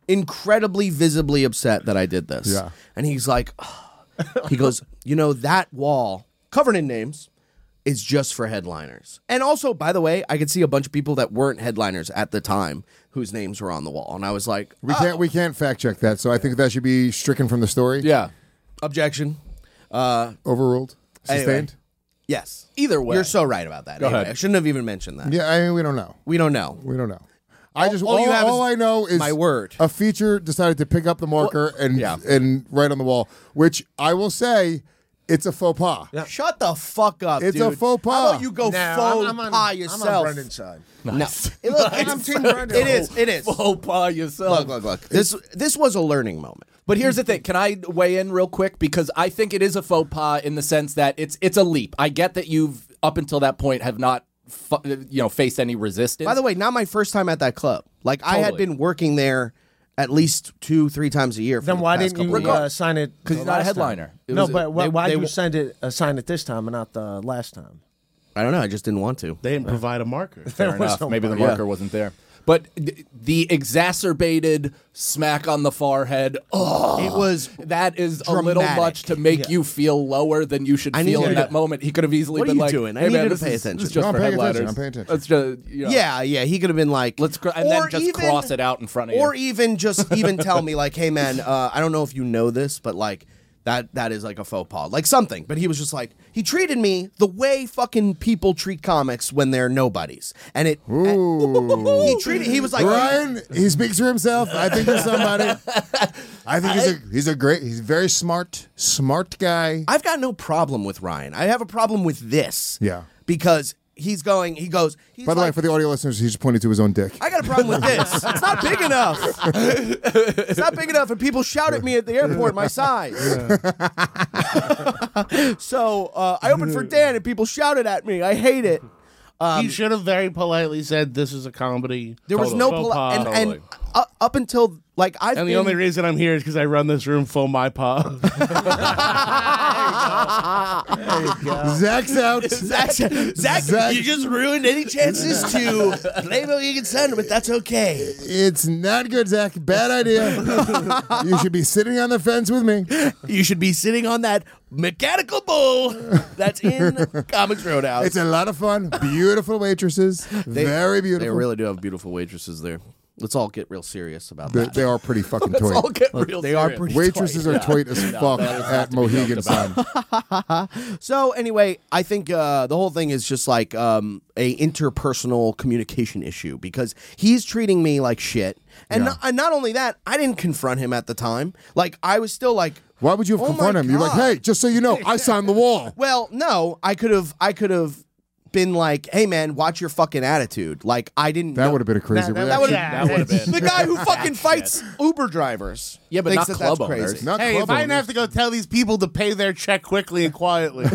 incredibly visibly upset that I did this. Yeah. And he's like, he goes, you know, that wall covered in names is just for headliners. And also, by the way, I could see a bunch of people that weren't headliners at the time whose names were on the wall. And I was like, we can't fact check that. So I think that should be stricken from the story. Yeah. objection. Overruled. Sustained. Anyway. Yes. Either way. You're so right about that. Go Anyway, ahead. I shouldn't have even mentioned that. Yeah, I mean, we don't know. We don't know. We don't know. all I know is my word. A feature decided to pick up the marker and write on the wall, which I will say, it's a faux pas. Yeah. Shut the fuck up, It's dude. a faux pas. How about you go Nah, faux I'm on- pas I'm yourself? on Brendan's side. Nice. No. Look, I'm Team Brendan. It is. Faux pas yourself. Look. This was a learning moment. But here's the thing. Can I weigh in real quick? Because I think it is a faux pas in the sense that it's a leap. I get that you've, up until that point, have not faced any resistance. By the way, not my first time at that club. Like, I had been working there at least 2-3 times a year. For Then the why past didn't couple you of years. sign it? Because he's not a headliner. No, but why they- did you sign it this time and not the last time? I don't know. I just didn't want to. They didn't provide a marker. Fair enough. Maybe the marker wasn't there. But the exacerbated smack on the forehead, It was that is a little dramatic. much to make you feel lower than you should I feel need in you that to- moment. He could have easily What are been you like, doing? I hey, need man, you to this pay is attention. just No, for I'm paying attention. headliners. I'm paying attention. Let's just, Yeah. He could have been like, and then just cross it out in front of you. or even tell me like, hey man, I don't know if you know this, but like that is like a faux pas, like something. But he was just like, he treated me the way fucking people treat comics when they're nobodies, and it. He was like, Ryan, he speaks for himself. I think he's somebody. I think he's a very smart guy. I've got no problem with Ryan. I have a problem with this. Yeah. Because he goes. He's By the way, like, for the audio listeners, he's just pointing to his own dick. I got a problem with this. It's not big enough. It's not big enough, and people shout at me at the airport my size. So I opened for Dan, and people shouted at me. I hate it. He should have very politely said, "This is a comedy." There was no Faux pas. and up until like I've And the been, only reason I'm here is because I run this room full my pa. Zach's out. Zach, you just ruined any chances to play Mohegan Sun, but that's okay. It's not good, Zach. Bad idea. You should be sitting on the fence with me. You should be sitting on that mechanical bull that's in Comics Roadhouse. It's a lot of fun. Beautiful waitresses. Very beautiful. They really do have beautiful waitresses there. Let's all get real serious about that. They are pretty fucking Let's all toy. get real They are serious. pretty Waitresses are toy as fuck at Mohegan Sun. So anyway, I think the whole thing is just like a interpersonal communication issue because he's treating me like shit, and not only that, I didn't confront him at the time. Like I was still like, Why would you have Oh confronted my him? You're like, God. hey, just so you know, I signed the wall. well, no, I could have been like, hey man, watch your fucking attitude. Like I didn't. That know- would have been a crazy That reaction. would've- That would have been. the guy who fucking fights Uber drivers. Yeah, but thinks not that's club owners. crazy. Not Hey, club if I didn't owners. have to go tell these people to pay their check quickly and quietly,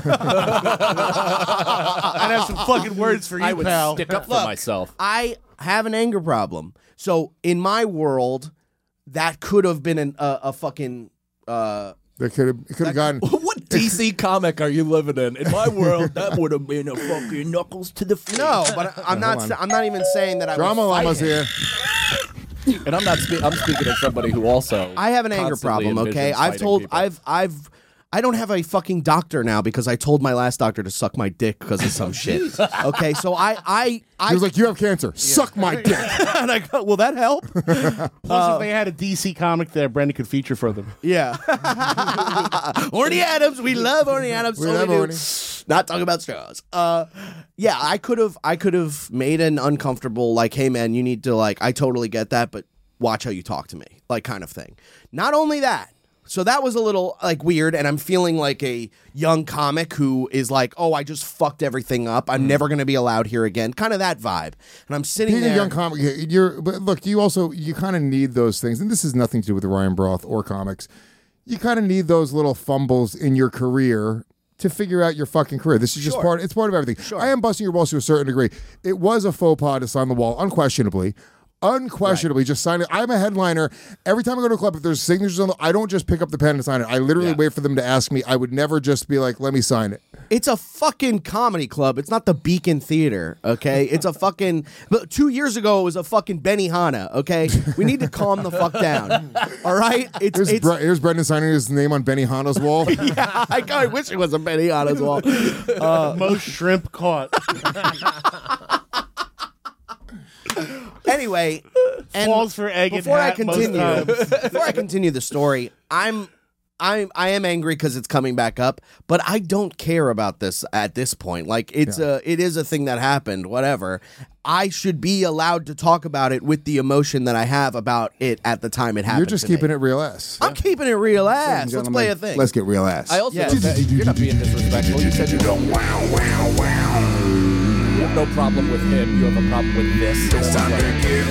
I'd have some fucking words for you, I would pal. stick up for Look, myself. I have an anger problem. So in my world, that could have been a fucking. It could have gotten. What DC comic are you living in? In my world, that would have been a fucking knuckles to the face. No, but I'm not. Hold on. I'm not even saying that I Drama would fight Llama's him. here. And I'm not. I'm speaking as somebody who also. I have an anger constantly problem. Okay, envisions I've fighting told. people. I don't have a fucking doctor now because I told my last doctor to suck my dick because of some shit. Okay, so I He was like, you have cancer. Suck my dick. and I go, will that help? Plus, if they had a DC comic there, Brendan could feature for them. Yeah. Orny Adams, we love Orny Adams. We so love do. Orny. Not talking about straws. Yeah, I could have made an uncomfortable like, hey man, you need to like, I totally get that, but watch how you talk to me, like kind of thing. Not only that. So that was a little like weird, and I'm feeling like a young comic who is like, "Oh, I just fucked everything up. I'm never going to be allowed here again." Kind of that vibe. And I'm sitting Being there. a young comic, but look, you kind of need those things, and this has nothing to do with Ryan Broth or comics. You kind of need those little fumbles in your career to figure out your fucking career. This is just it's part of everything. I am busting your balls to a certain degree. It was a faux pas to sign the wall, unquestionably. unquestionably just sign it. I'm a headliner. Every time I go to a club, if there's signatures on I don't just pick up the pen and sign it. I literally wait for them to ask me. I would never just be like, let me sign it. It's a fucking comedy club. It's not the Beacon Theater, okay? It's a fucking... But 2 years ago, it was a fucking Benihana, okay? We need to calm the fuck down, all right? Here's Brendan signing his name on Benihana's wall. Yeah, I wish it was a Benihana's wall. Most shrimp caught. Anyway, and Falls for egg and before I hat most continue, times. before I continue the story, I am angry because it's coming back up, but I don't care about this at this point. Like it is a thing that happened. Whatever. I should be allowed to talk about it with the emotion that I have about it at the time it happened. You're just keeping it real ass. I'm keeping it real ass. Let's play a thing. Let's get real ass. I also you're not being disrespectful. You said you don't You have no problem with him. You have a problem with this. It's time to get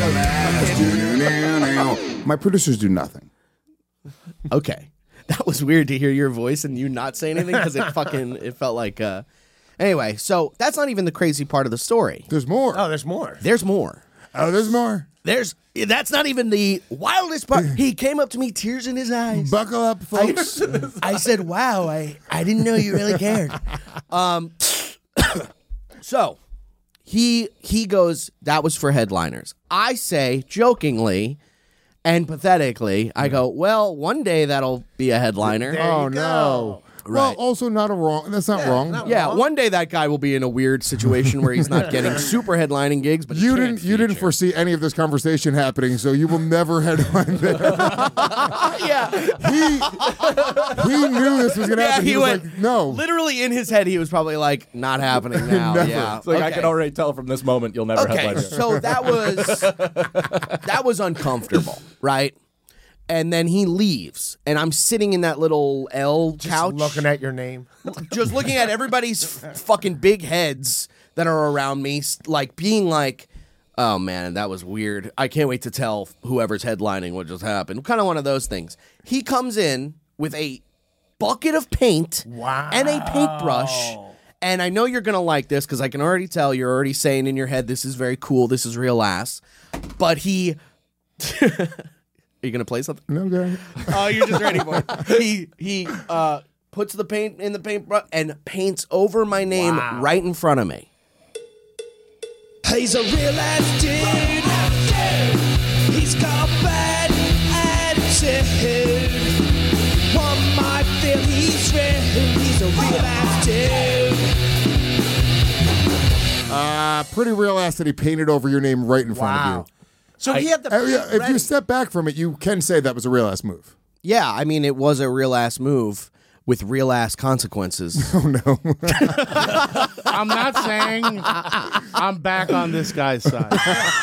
real ass. My producers do nothing. Okay. That was weird to hear your voice and you not say anything because it felt like anyway, so that's not even the crazy part of the story. There's more. Oh, there's more. There's more. Oh, there's more. That's not even the wildest part. He came up to me, tears in his eyes. Buckle up, folks. I said, "Wow, I didn't know you really cared." So he goes, "That was for headliners." I say jokingly and pathetically, I go, "Well, one day that'll be a headliner." Oh no. Well, also not a wrong. That's not wrong. Yeah, one day that guy will be in a weird situation where he's not getting super headlining gigs. But You didn't foresee any of this conversation happening, so you will never headline there. Yeah, he knew this was going to happen. he was went, like, no. Literally in his head, he was probably like, "Not happening now." Never. Yeah, It's like I okay. can already tell from this moment you'll never Okay, headline here. so that was uncomfortable, right? And then he leaves, and I'm sitting in that little L couch, Looking at your name. just looking at everybody's fucking big heads that are around me, like being like, "Oh man, that was weird. I can't wait to tell whoever's headlining what just happened." Kind of one of those things. He comes in with a bucket of paint and a paintbrush. And I know you're going to like this because I can already tell you're already saying in your head, "This is very cool. This is real ass." But he... Are you going to play something? No, go ahead. Oh, you're just ready for it. He puts the paint in the paintbrush and paints over my name right in front of me. He's a real ass dude. He's got a bad attitude. One might feel he's real. He's a real ass dude. Pretty real ass that he painted over your name right in front of you. So he had the If you step back from it, you can say that was a real ass move. Yeah, I mean, it was a real ass move with real ass consequences. Oh no. I'm not saying I'm back on this guy's side.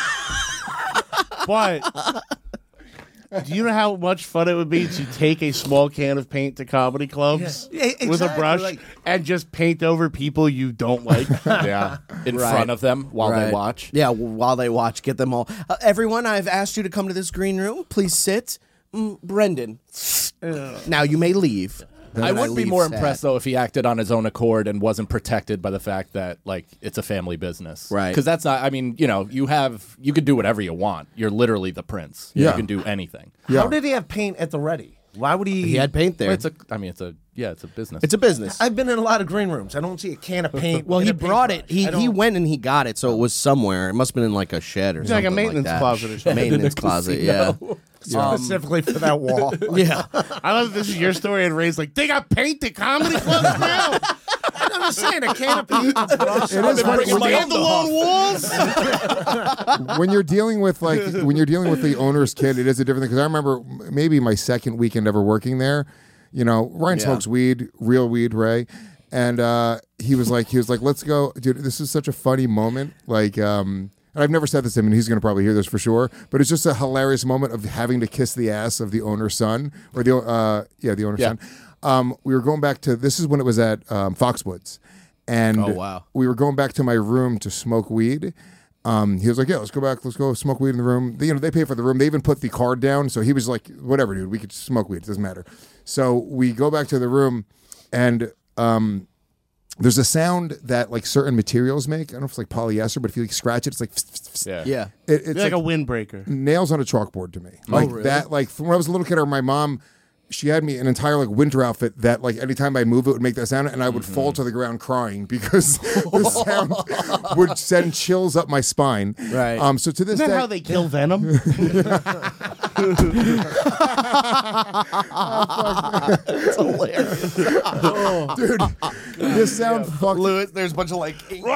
But do you know how much fun it would be to take a small can of paint to comedy clubs Yeah, with a exactly, brush like- and just paint over people you don't like? Yeah, in front of them while they Right. watch. Yeah, while they watch, get them all. Everyone, I've asked you to come to this green room. Please sit. Brendan, now you may leave. I And would be leave more sad. impressed though if he acted on his own accord and wasn't protected by the fact that like it's a family business, Right. Because that's not. I mean, you know, you could do whatever you want. You're literally the prince. Yeah. You can do anything. Yeah. How did he have paint at the ready? Why would he? He had paint there. It's a business. It's a business. I've been in a lot of green rooms. I don't see a can of paint. Well, and he a brought it. paintbrush. I He don't- went and he got it, so it was somewhere. It must have been in like a shed or It's something like a maintenance that. closet or something. Maintenance closet, yeah. specifically for that wall. Yeah. I love this is your story, and Ray's like, they got paint at comedy clubs now. I'm just saying a can of paint. It is funny. Standalone walls. When you're dealing with the owner's kid, it is a different thing. Because I remember maybe my second weekend ever working there. You know, Ryan smokes weed, real weed, Ray, and he was like, let's go, dude. This is such a funny moment. Like, and I've never said this to him, and he's going to probably hear this for sure. But it's just a hilarious moment of having to kiss the ass of the owner's son, or the owner's son. We were going back to, this is when it was at Foxwoods, and we were going back to my room to smoke weed. He was like, "Yeah, let's go smoke weed in the room." They pay for the room. They even put the card down, so he was like, "Whatever, dude, we could smoke weed. It doesn't matter." So we go back to the room, and there's a sound that like certain materials make. I don't know if it's like polyester, but if you like scratch it, it's like Yeah. it's like a windbreaker. nails on a chalkboard to me. Like that. Like when I was a little kid, or my mom, she had me an entire like winter outfit that like anytime I move it would make that sound, and I would fall to the ground crying because the sound would send chills up my spine. Right. So to this Isn't that day, how they kill Venom? It's hilarious. dude, this sound fucking. Lewis, there's a bunch of like.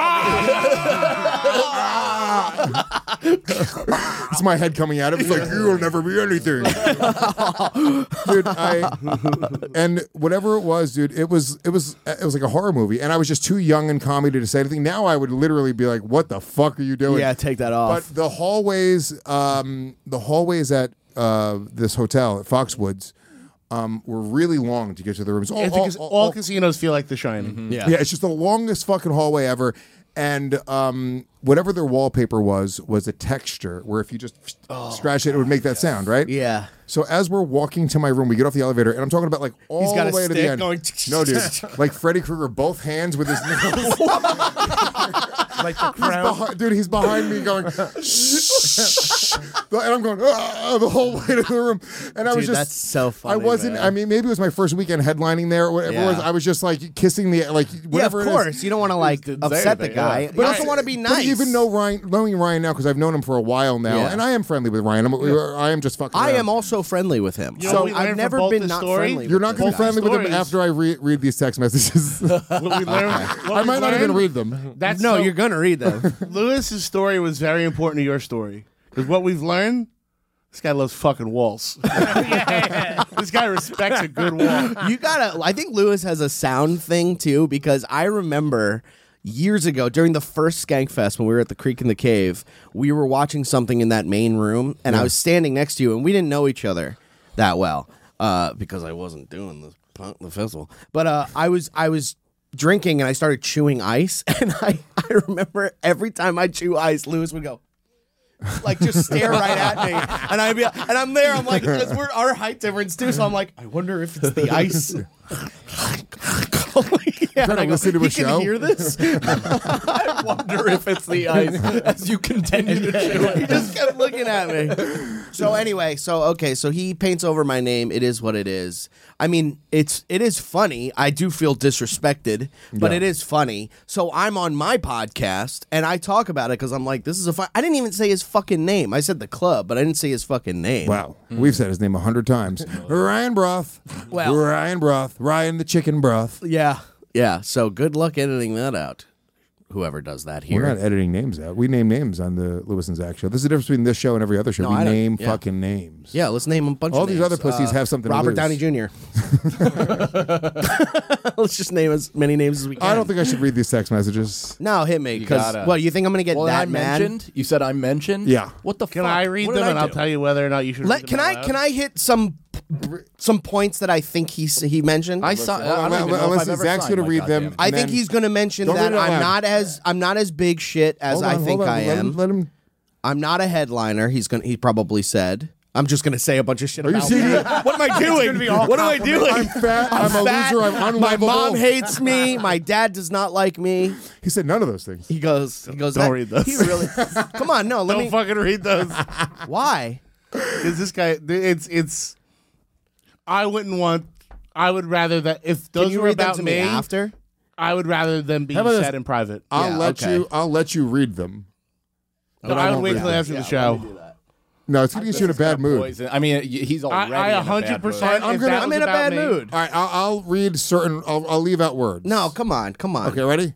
It's my head coming out of it. It's like you'll never be anything, dude. And whatever it was, dude, it was like a horror movie, and I was just too young in comedy to say anything. Now I would literally be like, "What the fuck are you doing?" Yeah, take that off. But the hallways at this hotel at Foxwoods were really long to get to the rooms. All casinos feel like The Shining. Yeah. Yeah, it's just the longest fucking hallway ever. And whatever their wallpaper was a texture where if you just scratch it would make that sound, right? Yeah. So as we're walking to my room, we get off the elevator, and I'm talking about like all He's got the way a to the stick end. going No, dude, like Freddy Krueger, both hands with his nails. Like the crown. Dude, he's behind me going, shh. And I'm going, the whole way to the room. And I was Dude, just, that's so funny, I wasn't, man. I mean, maybe it was my first weekend headlining there or whatever it was. Yeah. I was just like kissing the, like, whatever Yeah, of it is. course. You don't want to like upset the guy. yeah. You also want to be nice. But even knowing Ryan now, because I've known him for a while now, Yeah. and I am friendly with Ryan. I am just fucking I around. am also friendly with him. You know what we I've learned never from both been the not story? friendly. You're not going to be Both friendly with him stories. after I read these text messages. What we learned, I might not even read them. That's No, so- you're gonna read them. Lewis's story was very important to your story because what we've learned, this guy loves fucking walls. This guy respects a good wall. You gotta. I think Lewis has a sound thing too because I remember years ago during the first Skankfest when we were at the Creek in the Cave, we were watching something in that main room, and I was standing next to you, and we didn't know each other that well because I wasn't doing the festival. But I was drinking, and I started chewing ice, and I remember every time I chew ice, Lewis would go. Like just stare right at me, and I'm there. I'm like, because we're our height difference too. So I'm like, I wonder if it's the ice. Yeah, Trying to listen to a he show? can hear this. I wonder if it's the ice as you continue to chew He it. just kept looking at me. So anyway, so he paints over my name. It is what it is. I mean, it is funny. I do feel disrespected, but Yeah. it is funny. So I'm on my podcast and I talk about it because I'm like, this is a fun. I didn't even say his fucking name. I said the club, but I didn't say his fucking name. Wow. We've said his name 100 times. Ryan Broth. Well- Ryan Broth. Ryan the chicken broth. Yeah. Yeah. So good luck editing that out. Whoever does that here. We're not editing names out. We name names on the Lewis and Zach show. This is the difference between this show and every other show. No, we I don't- name yeah. fucking names. Yeah, let's name a bunch All of these names. other pussies have something to Robert lose. Downey Jr. Let's just name as many names as we can. I don't think I should read these text messages. No, hit me. Because, gotta. well, you think I'm going to get Well, that I mad? mentioned. You said I mentioned. Yeah. What the Can fuck? I read What them did and I I'll do? tell you whether or not you should read them Can out loud? I hit some points that I think he mentioned? I saw. I don't even know if Listen, I've ever Zach's signed gonna my read them. goddamn- I and think then- he's going to mention Don't that read it out I'm not as big shit as Hold I on, think hold on. I am. Let him. I'm not a headliner. He probably said. I'm just going to say a bunch of shit you about me. serious? What am I doing? What am I doing? I'm fat. I'm a fat. loser. I'm My unlovable. mom hates me. My dad does not like me. He said none of those things. He goes. Don't read those. He really. Come on, no. Let Don't me. fucking read those. Why? Because this guy, it's. I would rather that if Can those you were read them about to me after? I would rather them be How about said this? in private. I'll okay. let you read them. No, I I would won't wait read till them. after the show. No, it's gonna get you in a bad mood. Poison. I mean, he's already. I in a bad mood. 100%. I'm if gonna- that I'm was in a about bad me- mood. All right, I'll read certain. I'll leave out words. No, come on. Okay, ready?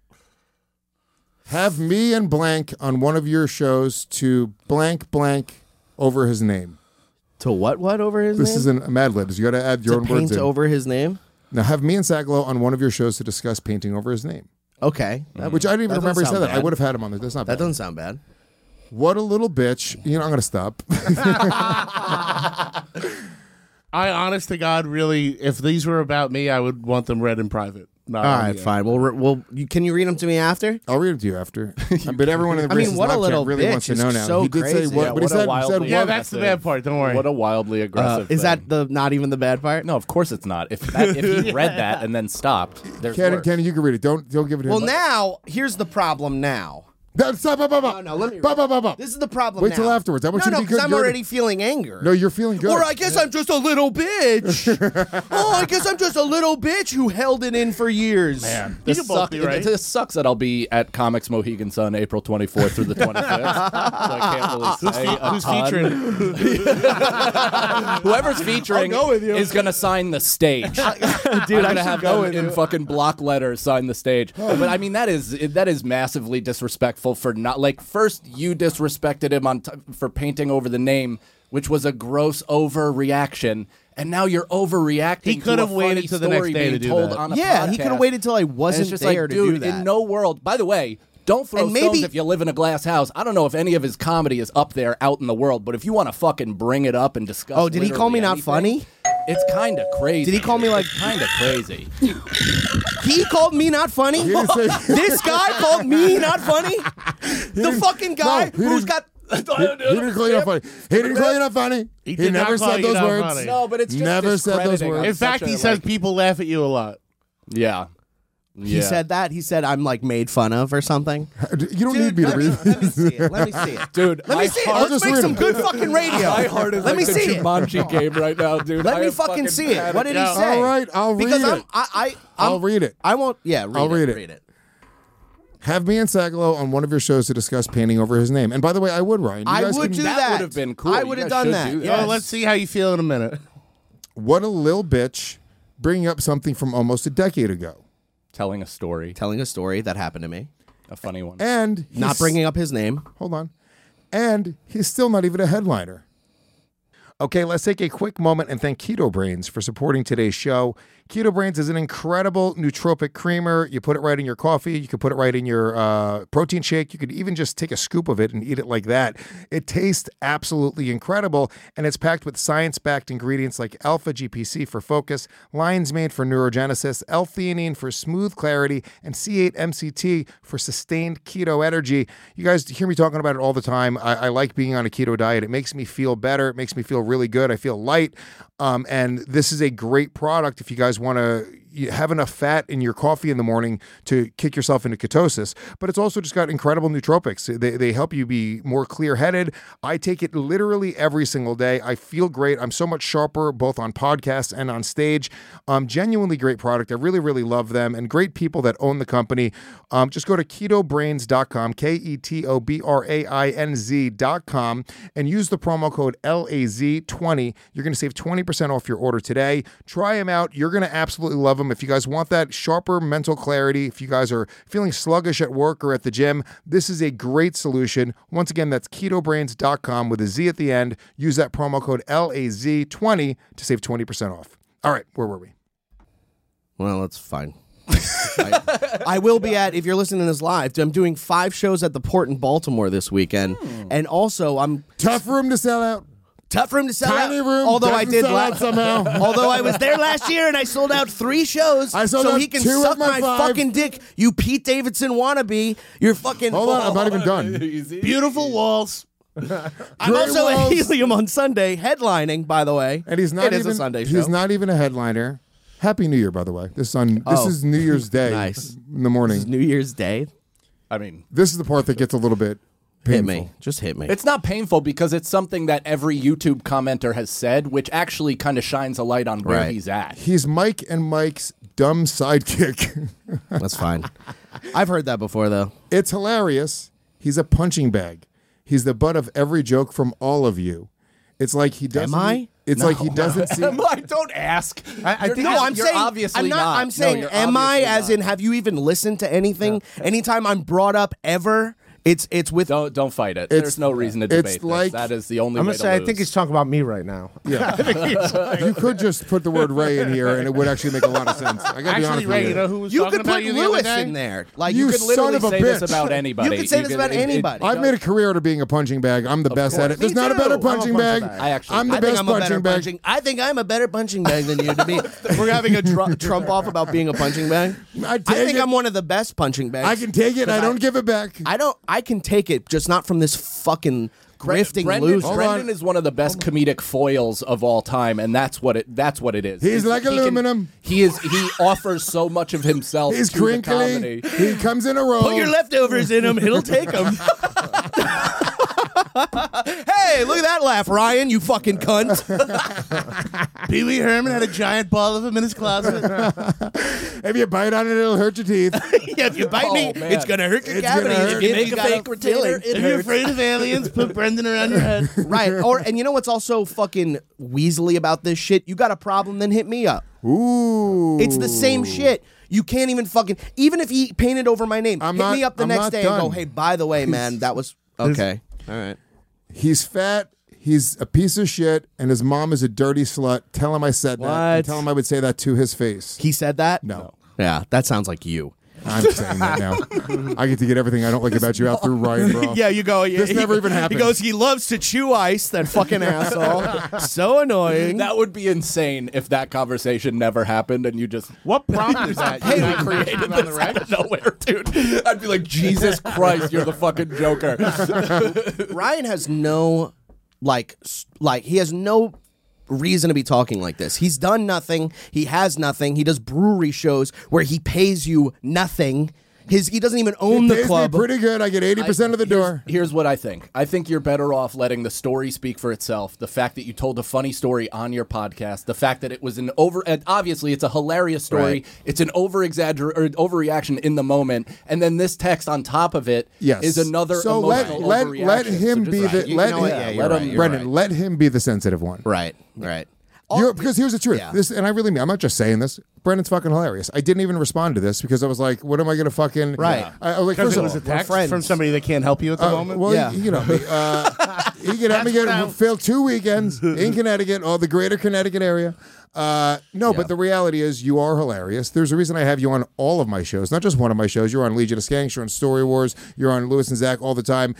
Have me and blank on one of your shows to blank blank over his name. To what over his This name? is a Mad Libs. You got to add your to own words paint in. over his name? Now, have me and Sagalo on one of your shows to discuss painting over his name. Okay. Which I didn't even That remember he doesn't said that. sound I bad. would have had him on this. That's not That bad. doesn't sound bad. What a little bitch. You know, I'm going to stop. I, honest to God, really, if these were about me, I would want them read in private. not All on right, the air. fine. Can you read them to me after? I'll read it to you after. But everyone in the Grace's what a live little chat really bitch wants to is know now. so He did crazy. say what, Yeah, but he what a said wildly Yeah, what? that's the bad part. Don't worry. What a wildly aggressive. Is thing. that not even the bad part? No, of course it's not. If he read that and then stopped, there's worse. Kenny, you can read it. Don't give it to Well, him. now here's the problem. Now Stop. no, let me. This is the problem. Wait now. till afterwards. I want you to no, be because good. I'm You're- already feeling anger. No, you're feeling good. Or I guess I'm just a little bitch. I guess I'm just a little bitch who held it in for years. You This, can both be right. this sucks that I'll be at Comics Mohegan Sun April 24th through the 25th. So I can't really say a Who's ton. featuring? Whoever's featuring I'll go with you. is going to sign the stage. Dude, I'm going to have them in fucking block letters sign the stage. But I mean, that is massively disrespectful for not, like, first you disrespected him for painting over the name, which was a gross overreaction. And now you're overreacting. He could have to a funny waited till the next story day to being do told that. on a Yeah, podcast. he could have waited till I And wasn't it's just there like, to dude, do that. in no world. By the way, don't throw And maybe- stones if you live in a glass house. I don't know if any of his comedy is up there out in the world, but if you want to fucking bring it up and discuss. Oh, did he call me literally not anything, funny? It's kind of crazy. Did he call me like- kind of crazy? He called me not funny. He didn't say- This guy called me not funny. The fucking guy No, he who's didn't- got. He didn't call you not funny. He didn't call you not funny. He did not never call said you those not words. funny. No, but it's just Never said those discrediting. words. In I'm fact, such he a, says like- people laugh at you a lot. Yeah. He said that. He said I'm like made fun of or something. You don't need me to read. Let me see it. Let me see it. Dude, Let me see it. I'll Let's just make read some it. good fucking radio. My heart is Let like me the see it. Jumanji game right now, dude. Let I me am fucking see it. What did he No. say? All right, I'll read Because it. I'll read it. I won't. Yeah, read I'll it. read it. Read it. Have me and Sagalo on one of your shows to discuss painting over his name. And by the way, I would, Ryan. You I guys would can- do that that. would have been cool. I You would have guys done should that. do that. Yes. Oh, let's see how you feel in a minute. What a little bitch, bringing up something from almost a decade ago. Telling a story, Telling a story that happened to me. a funny one. And Not he's- bringing up his name. Hold on. And he's still not even a headliner. Okay, let's take a quick moment and thank Keto Brains for supporting today's show. Keto Brains is an incredible nootropic creamer. You put it right in your coffee. You can put it right in your protein shake. You could even just take a scoop of it and eat it like that. It tastes absolutely incredible, and it's packed with science-backed ingredients like alpha-GPC for focus, lion's mane for neurogenesis, L-theanine for smooth clarity, and C8-MCT for sustained keto energy. You guys hear me talking about it all the time. I like being on a keto diet. It makes me feel better. It makes me feel really good. I feel light. And this is a great product if you guys want to have enough fat in your coffee in the morning to kick yourself into ketosis. But it's also just got incredible nootropics. They help you be more clear-headed. I take it literally every single day. I feel great. I'm so much sharper both on podcasts and on stage. Genuinely great product. I really, really love them, and great people that own the company. Just go to ketobrains.com, KETOBRAINZ.com, and use the promo code LAZ20. You're going to save 20% off your order today. Try them out. You're going to absolutely love them. If you guys want that sharper mental clarity, if you guys are feeling sluggish at work or at the gym, this is a great solution. Once again, that's ketobrains.com with a Z at the end. Use that promo code LAZ20 to save 20% off. All right, where were we? Well, that's fine. I will be at, if you're listening to this live, I'm doing 5 shows at the Port in Baltimore this weekend. And also, I'm Tough room to sell out. tough for him to sell Tiny out. room. Although I doesn't did sell out somehow. Although I was there last year and I sold out 3 shows, I sold so out he can 2 of suck my my 5. fucking dick. You Pete Davidson wannabe. You're fucking. Hold on, I'm not even done. Beautiful walls. I'm Great also at walls. Helium on Sunday, headlining. By the way, And he's not It is even a Sunday show. He's not even a headliner. Happy New Year, by the way. This Oh. is New Year's Day. Nice. In the morning. This is New Year's Day. I mean, This is the part that gets a little bit Hit painful. me. Just hit me. it's not painful because it's something that every YouTube commenter has said, which actually kind of shines a light on where Right. he's at. He's Mike and Mike's dumb sidekick. That's fine. I've heard that before, though. It's hilarious. He's a punching bag. He's the butt of every joke from all of you. It's like he doesn't. I? It's like he doesn't see. I don't ask. I think No, I'm you're saying obviously I'm not. I'm No, saying, you're am I? obviously As not. in, have you even listened to anything? Anytime I'm brought up ever It's with Don't fight it. There's no reason to debate like- this. That is the only I'm way gonna to say I lose. think he's talking about me right now. Yeah. You could just put the word Ray in here, and it would actually make a lot of sense. I gotta be honest Actually, with Ray, you. you know who was you talking could about put you the other Lewis day? in there. Like You you could son literally of a say bitch. this about anybody. You could say this about anybody. I've made a career out of being a punching bag. I'm the best at it. There's Me not a too. better I'm a punching bag. I'm the I think best I'm a better punching bag. punching. I think I'm a better punching bag than you. To be, we're having a Trump off about being a punching bag. I think it. I'm one of the best punching bags. I can take it. I don't give it back. I can take it, just not from this fucking grifting loser. Brendan is one of the best comedic foils of all time, and that's what it is. He's like aluminum. He offers so much of himself. He's to the crinkly. comedy. He comes in a roll. Put your leftovers in him; he'll take them. Hey, look at that laugh, Ryan! You fucking cunt. Pee Wee Herman had a giant ball of him in his closet. If you bite on it, it'll hurt your teeth. Yeah, if you bite me, man. it's gonna hurt your It's cavity. gonna hurt. If You make a got fake retainer, feeling. it If you're hurts. afraid of aliens, put Brendan around your head. Right. And you know what's also fucking weaselly about this shit? You got a problem, then hit me up. Ooh. It's the same shit. You can't even fucking, even if he painted over my name, I'm hit not- me up the I'm next not day and go, done. hey, by the way, man, that was okay. All right. He's fat. He's a piece of shit, and his mom is a dirty slut. Tell him I said that. And What? tell him I would say that to his face. He said that? No. Yeah, that sounds like you. I'm saying that now. I get to get everything I don't like about you out through Ryan Bro. Yeah, you go. This never even happened. He goes, he loves to chew ice, that fucking asshole. So annoying. That would be insane if that conversation never happened and you just What prompted that? hey, You we not created on the this reg? out of nowhere, dude. I'd be like, Jesus Christ, you're the fucking Joker. Ryan has no, like he has no reason to be talking like this. He's done nothing. He has nothing. He does brewery shows where he pays you nothing. He doesn't even own He the pays club. me pretty good. I get 80% of the door. Here's what I think. I think you're better off letting the story speak for itself. The fact that you told a funny story on your podcast, the fact that it was and obviously it's a hilarious story. Right. It's an overreaction in the moment, and then this text on top of it is Yes. another So emotional let overreaction. him So be just- the You let know what? him, Yeah, you're let right, him- you're Brendan, right. let him be the sensitive one. Right. Because here's the truth. Yeah. This, and I really mean, I'm not just saying this. Brendan's fucking hilarious. I didn't even respond to this because I was like, what am I going to fucking... Right. I was like, Because first it of was all, a text friends. from somebody that can't help you at the moment. well, Yeah. you know me. He can help me get failed 2 weekends in Connecticut, or the greater Connecticut area. No, but the reality is you are hilarious. There's a reason I have you on all of my shows, not just one of my shows. You're on Legion of Skanks, you're on Story Wars, you're on Lewis and Zach all the time.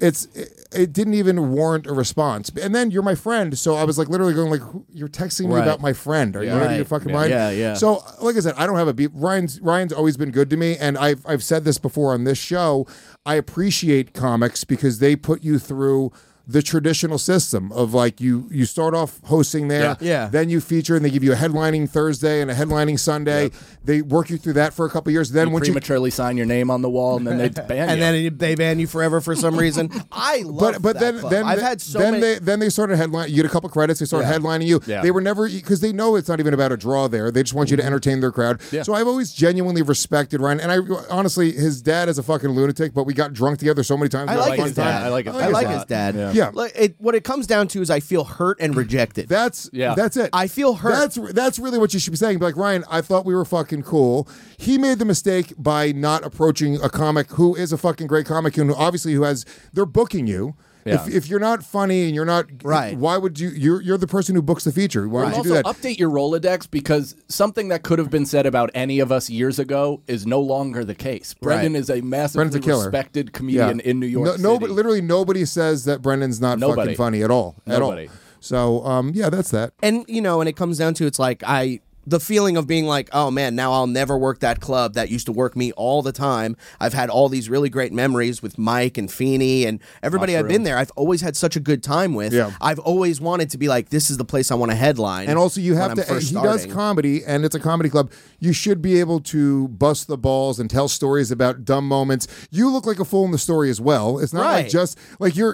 It didn't even warrant a response. And then you're my friend, so I was like literally going like, you're texting me Right. about my friend. Are you out of your fucking mind? Yeah. So like I said, I don't have a beef. Ryan's always been good to me, and I've said this before on this show. I appreciate comics because they put you through the traditional system of like you start off hosting there, Yeah. then you feature, and they give you a headlining Thursday and a headlining Sunday. They work you through that for a couple of years. Then You once you prematurely sign your name on the wall, and then they ban And you. then they ban you forever for some reason. I love but that club. I've had so many. they started headline. You get a couple credits. They started headlining you. Yeah. They were never because they know it's not even about a draw there. They just want you to entertain their crowd. Yeah. So I've always genuinely respected Ryan. And I honestly, his dad is a fucking lunatic, but we got drunk together so many times. I We had like a fun his time. dad. I like his I dad. like a his lot. dad. Yeah. Like, what it comes down to is I feel hurt and rejected. That's it. I feel hurt. That's really what you should be saying. Be like, Ryan, I thought we were fucking cool. He made the mistake by not approaching a comic who is a fucking great comic and who has they're booking you. Yeah. If you're not funny and you're not Right. why would you're the person who books the feature. Why would you do Also, that? update your Rolodex because something that could have been said about any of us years ago is no longer the case. Brendan is a massively Brendan's a killer. respected comedian in New York City. Nobody, literally nobody says that Brendan's not Nobody. fucking funny at all. Nobody. At all. So yeah, that's that. And and it comes down to it's like the feeling of being like, oh man, now I'll never work that club that used to work me all the time. I've had all these really great memories with Mike and Feeney and everybody I've been there. I've always had such a good time with. Yeah. I've always wanted to be like, this is the place I want to headline. And also, you when have I'm to. first He does starting. comedy, and it's a comedy club. You should be able to bust the balls and tell stories about dumb moments. You look like a fool in the story as well. It's not like Right. just like you're.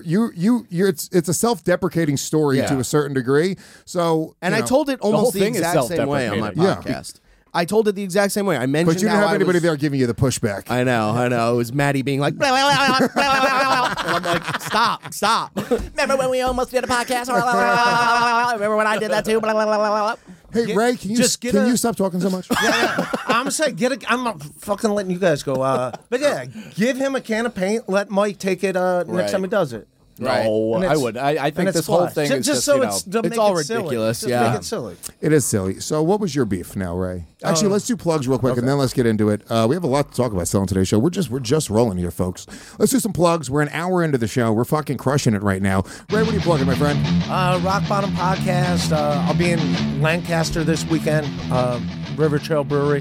It's a self-deprecating story Yeah. to a certain degree. So, And you I know, told it whole almost the thing is exact same way on my self-deprecating. Yeah. podcast. I told it the exact same way. I mentioned but you didn't how have anybody was, there giving you the pushback. I know. It was Maddie being like, blah, blah, blah, blah, blah, blah, blah. And I'm like, stop. Remember when we almost did a podcast? Remember when I did that too? Blah, blah, blah, blah, blah. Hey Ray, can you stop talking so much? I'm I'm saying I'm not fucking letting you guys go. But yeah, give him a can of paint. Let Mike take it next time he does it. Right. No, And I it's- would. I think and it's this whole flash. thing is just so you know, it's to make all it silly. ridiculous, Just yeah. make it silly. It is silly. So what was your beef now, Ray? Actually, let's do plugs real quick, and then let's get into it. We have a lot to talk about still on today's show. We're just rolling here, folks. Let's do some plugs. We're an hour into the show. We're fucking crushing it right now. Ray, what are you plugging, my friend? Rock Bottom Podcast. I'll be in Lancaster this weekend. River Trail Brewery.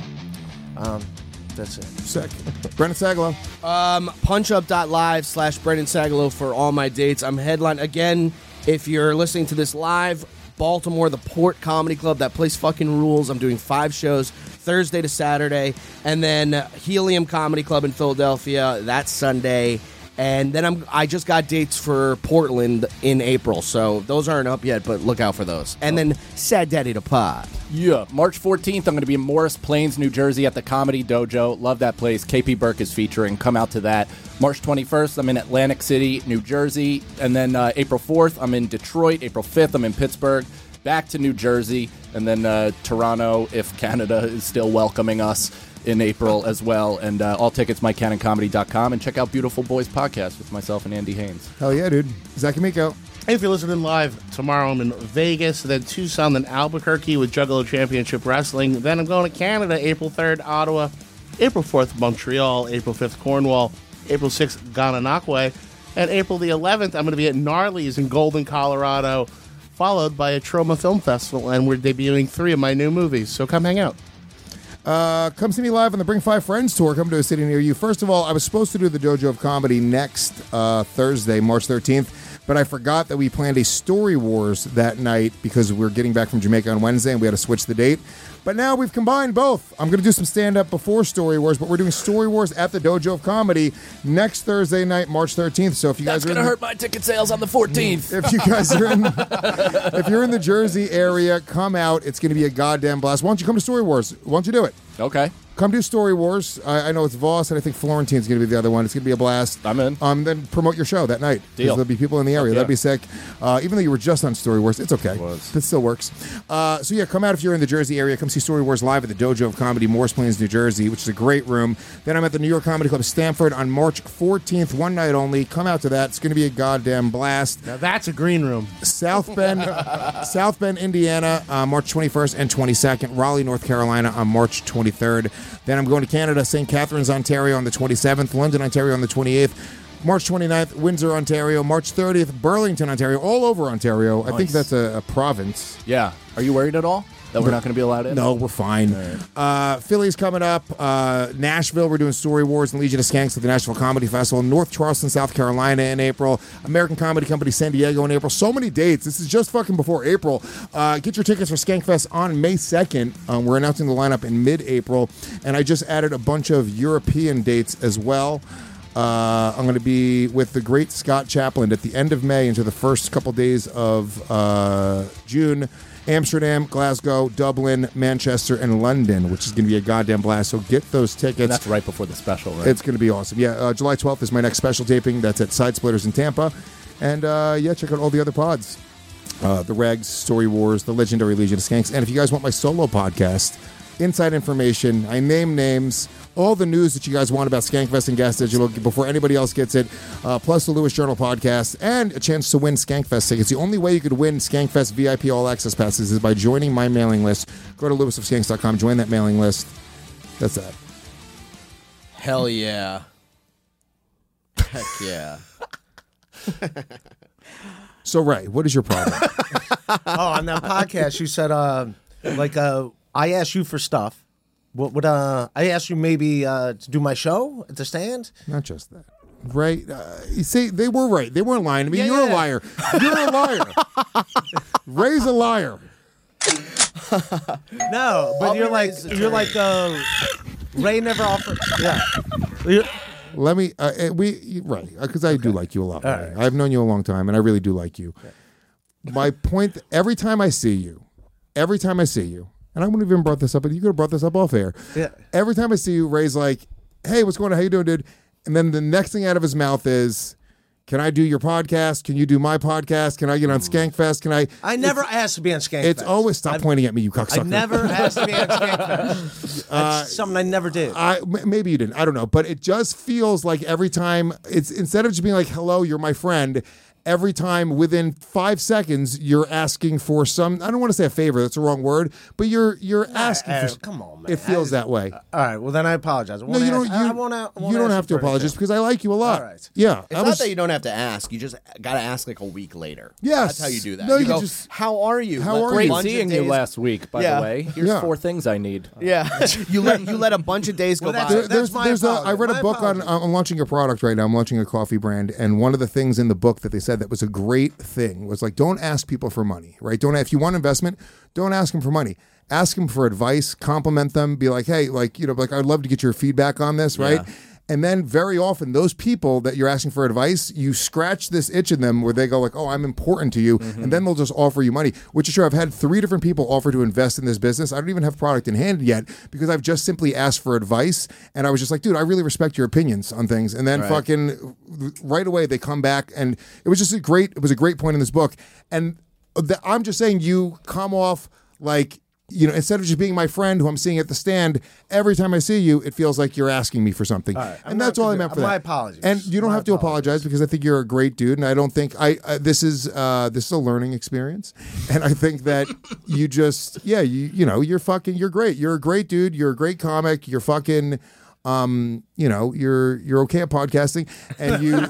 That's it. Sick. Brendan Sagalow. Punchup.live/Brendan Sagalow for all my dates. I'm headline again. If you're listening to this live, Baltimore, the Port Comedy Club. That place fucking rules. I'm doing 5 shows, Thursday to Saturday, and then Helium Comedy Club in Philadelphia. That's Sunday. And then I just got dates for Portland in April, so those aren't up yet, but look out for those. And then Sad Daddy to Pod. Yeah, March 14th, I'm going to be in Morris Plains, New Jersey at the Comedy Dojo. Love that place. KP Burke is featuring. Come out to that. March 21st, I'm in Atlantic City, New Jersey. And then April 4th, I'm in Detroit. April 5th, I'm in Pittsburgh. Back to New Jersey. And then Toronto, if Canada is still welcoming us, in April as well. And all tickets, MikeCannonComedy.com. And check out Beautiful Boys Podcast with myself and Andy Haynes. Hell yeah, dude. Zach Amico. If you're listening live, tomorrow I'm in Vegas, then Tucson, then Albuquerque with Juggalo Championship Wrestling. Then I'm going to Canada, April 3rd, Ottawa, April 4th, Montreal, April 5th, Cornwall, April 6th, Gananoque, and April the 11th, I'm going to be at Gnarly's in Golden, Colorado, followed by a Troma Film Festival, and we're debuting 3 of my new movies, so come hang out. Come see me live on the Bring 5 Friends tour. Come to a city near you. First of all, I was supposed to do the Dojo of Comedy next Thursday, March 13th, but I forgot that we planned a Story Wars that night because we're getting back from Jamaica on Wednesday and we had to switch the date. But now we've combined both. I'm going to do some stand-up before Story Wars, but we're doing Story Wars at the Dojo of Comedy next Thursday night, March 13th. So if you guys That's going to hurt my ticket sales on the 14th. If you guys are in, if you're in the Jersey area, come out. It's going to be a goddamn blast. Why don't you come to Story Wars? Why don't you do it? Okay. Come do Story Wars. I know it's Voss, and I think Florentine's going to be the other one. It's going to be a blast. I'm in. Then promote your show that night. 'Cause Deal. There'll be people in the area. Yeah. That'd be sick. Even though you were just on Story Wars, it's okay. That still works. So yeah, come out if you're in the Jersey area. Come see Story Wars live at the Dojo of Comedy, Morris Plains, New Jersey, which is a great room. Then I'm at the New York Comedy Club Stamford on March 14th, one night only. Come out to that. It's going to be a goddamn blast. Now that's a green room. South Bend, Indiana, March 21st and 22nd. Raleigh, North Carolina on March 23rd. Then I'm going to Canada, St. Catharines, Ontario on the 27th. London, Ontario on the 28th. March 29th, Windsor, Ontario. March 30th, Burlington, Ontario. All over Ontario. I think that's a province. Yeah. Are you worried at all that we're not going to be allowed in? No, we're fine. Philly's coming up. Nashville, we're doing Story Wars and Legion of Skanks at the Nashville Comedy Festival. North Charleston, South Carolina in April. American Comedy Company San Diego in April. So many dates. This is just fucking before April. Get your tickets for Skankfest on May 2nd. We're announcing the lineup in mid-April. And I just added a bunch of European dates as well. I'm going to be with the great Scott Chaplin at the end of May into the first couple days of June. Amsterdam, Glasgow, Dublin, Manchester, and London, which is going to be a goddamn blast. So get those tickets. And that's right before the special, right? It's going to be awesome. Yeah, July 12th is my next special taping. That's at Side Splitters in Tampa. And yeah, check out all the other pods. The Regs, Story Wars, the legendary Legion of Skanks. And if you guys want my solo podcast, inside information, I name names, all the news that you guys want about Skankfest and Gas Digital before anybody else gets it, plus the Lewis Journal podcast, and a chance to win Skankfest tickets. The only way you could win Skankfest VIP All Access passes is by joining my mailing list. Go to lewisofskanks.com, join that mailing list. That's that. Hell yeah. Heck yeah. So, Ray, what is your problem? On that podcast, you said, I asked you for stuff. What would I asked you maybe to do my show at the stand? Not just that. Ray, you see, they were right. They weren't lying to me. You're a liar. You're a liar. Ray's a liar. No, but you're like Ray never offered. Yeah. Let me, right, because I do like you a lot. Right. I've known you a long time, and I really do like you. My point, every time I see you, and I wouldn't have even brought this up, but you could have brought this up off air. Yeah. Every time I see you, Ray's like, hey, what's going on? How you doing, dude? And then the next thing out of his mouth is, can I do your podcast? Can you do my podcast? Can I get on Skankfest? Can I? I never asked to be on Skankfest. It's always stop pointing at me, you cocksucker. I never asked to be on Skankfest. That's something I never did. Maybe you didn't. I don't know, but it just feels like every time it's instead of just being like, "Hello, you're my friend." Every time within 5 seconds, you're asking for some. I don't want to say a favor. That's the wrong word. But you're asking for. Come on, man. It feels that way. All right. Well, then I apologize. No, you don't. You don't have to apologize because I like you a lot. All right. Yeah. It's not that you don't have to ask. You just got to ask like a week later. Yes. That's how you do that. No, you go, just. how are you? How are Great you? seeing you last week, by the way. Here's 4 things I need. Yeah. you let a bunch of days go by. I read a book on. I'm launching a product right now. I'm launching a coffee brand, and one of the things in the book that they said that was a great thing was like, don't ask people for money, right? Don't, if you want investment, don't ask them for money. Ask them for advice, compliment them, be like, hey, like, you know, like, I'd love to get your feedback on this, right? Yeah. And then very often those people that you're asking for advice, you scratch this itch in them where they go like, oh, I'm important to you. And then they'll just offer you money, which is true. I've had 3 different people offer to invest in this business. I don't even have product in hand yet because I've just simply asked for advice. And I was just like, dude, I really respect your opinions on things. And then fucking right away they come back, and it was a great point in this book. And I'm just saying, you come off like, you know, instead of just being my friend who I'm seeing at the stand, every time I see you, it feels like you're asking me for something. Right, and that's all I meant for that. My apologies. And you don't have to apologize because I think you're a great dude, and I don't think this is a learning experience, and I think that you just you're great. You're a great dude. You're a great comic. You're fucking. You're okay at podcasting, and you.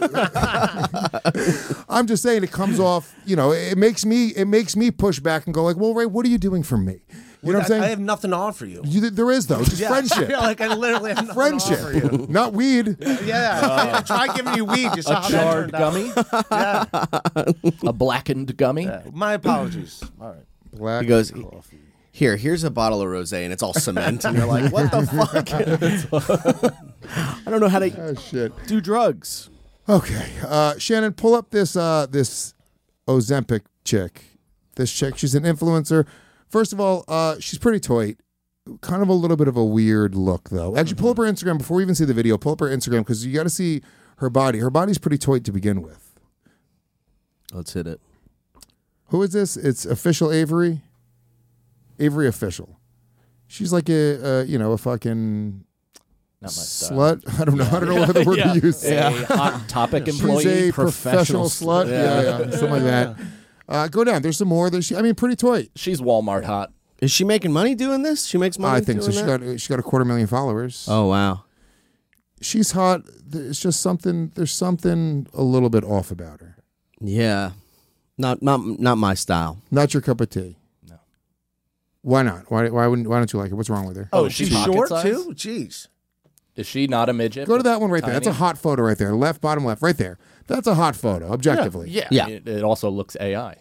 I'm just saying, it comes off. You know, it makes me push back and go like, well, Ray, what are you doing for me? You know what I'm saying? I have nothing to offer you. There is though, just friendship. I feel like I literally have nothing Friendship, to offer you. not weed. Yeah, try giving you weed. Just A charred gummy, Yeah. a blackened gummy. My apologies. All right. Black He goes, coffee. here's a bottle of rosé, and it's all cement, and you're like, what the fuck? I don't know how to Oh shit. do drugs. Okay, Shannon, pull up this Ozempic chick. This chick, she's an influencer. First of all, she's pretty toit. Kind of a little bit of a weird look, though. Actually, pull up her Instagram before we even see the video. Pull up her Instagram because you got to see her body. Her body's pretty toit to begin with. Let's hit it. Who is this? It's Official Avery. Avery Official. She's like a fucking Not my style. slut. I don't know. I don't know what the word to use. A hot topic employee, She's a professional slut. Yeah, something like that. Go down. There's some more. Pretty toy. She's Walmart hot. Is she making money doing this? She makes money. I think so. doing that? She got 250,000 followers. Oh wow. She's hot. It's just something. There's something a little bit off about her. Yeah. Not my style. Not your cup of tea. No. Why not? Why don't you like her? What's wrong with her? Oh, She's pocket short size? too. Jeez. Is she not a midget? Go to that one right there. That's a Tiny? hot photo right there. Left, bottom left, right there. That's a hot photo, objectively. Yeah. Yeah. It also looks AI.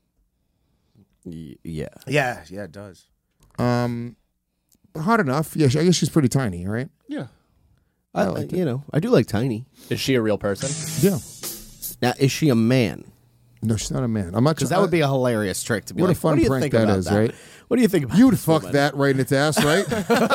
Yeah. Yeah, it does. Hot enough. Yeah, I guess she's pretty tiny, right? Yeah. I do like tiny. Is she a real person? Yeah. Now, is she a man? No, she's not a man. I'm not Because that would be a hilarious trick to be What a like, fun what do you prank think that about is, that? right? What do you think about You'd this fuck woman? that right in its ass, right?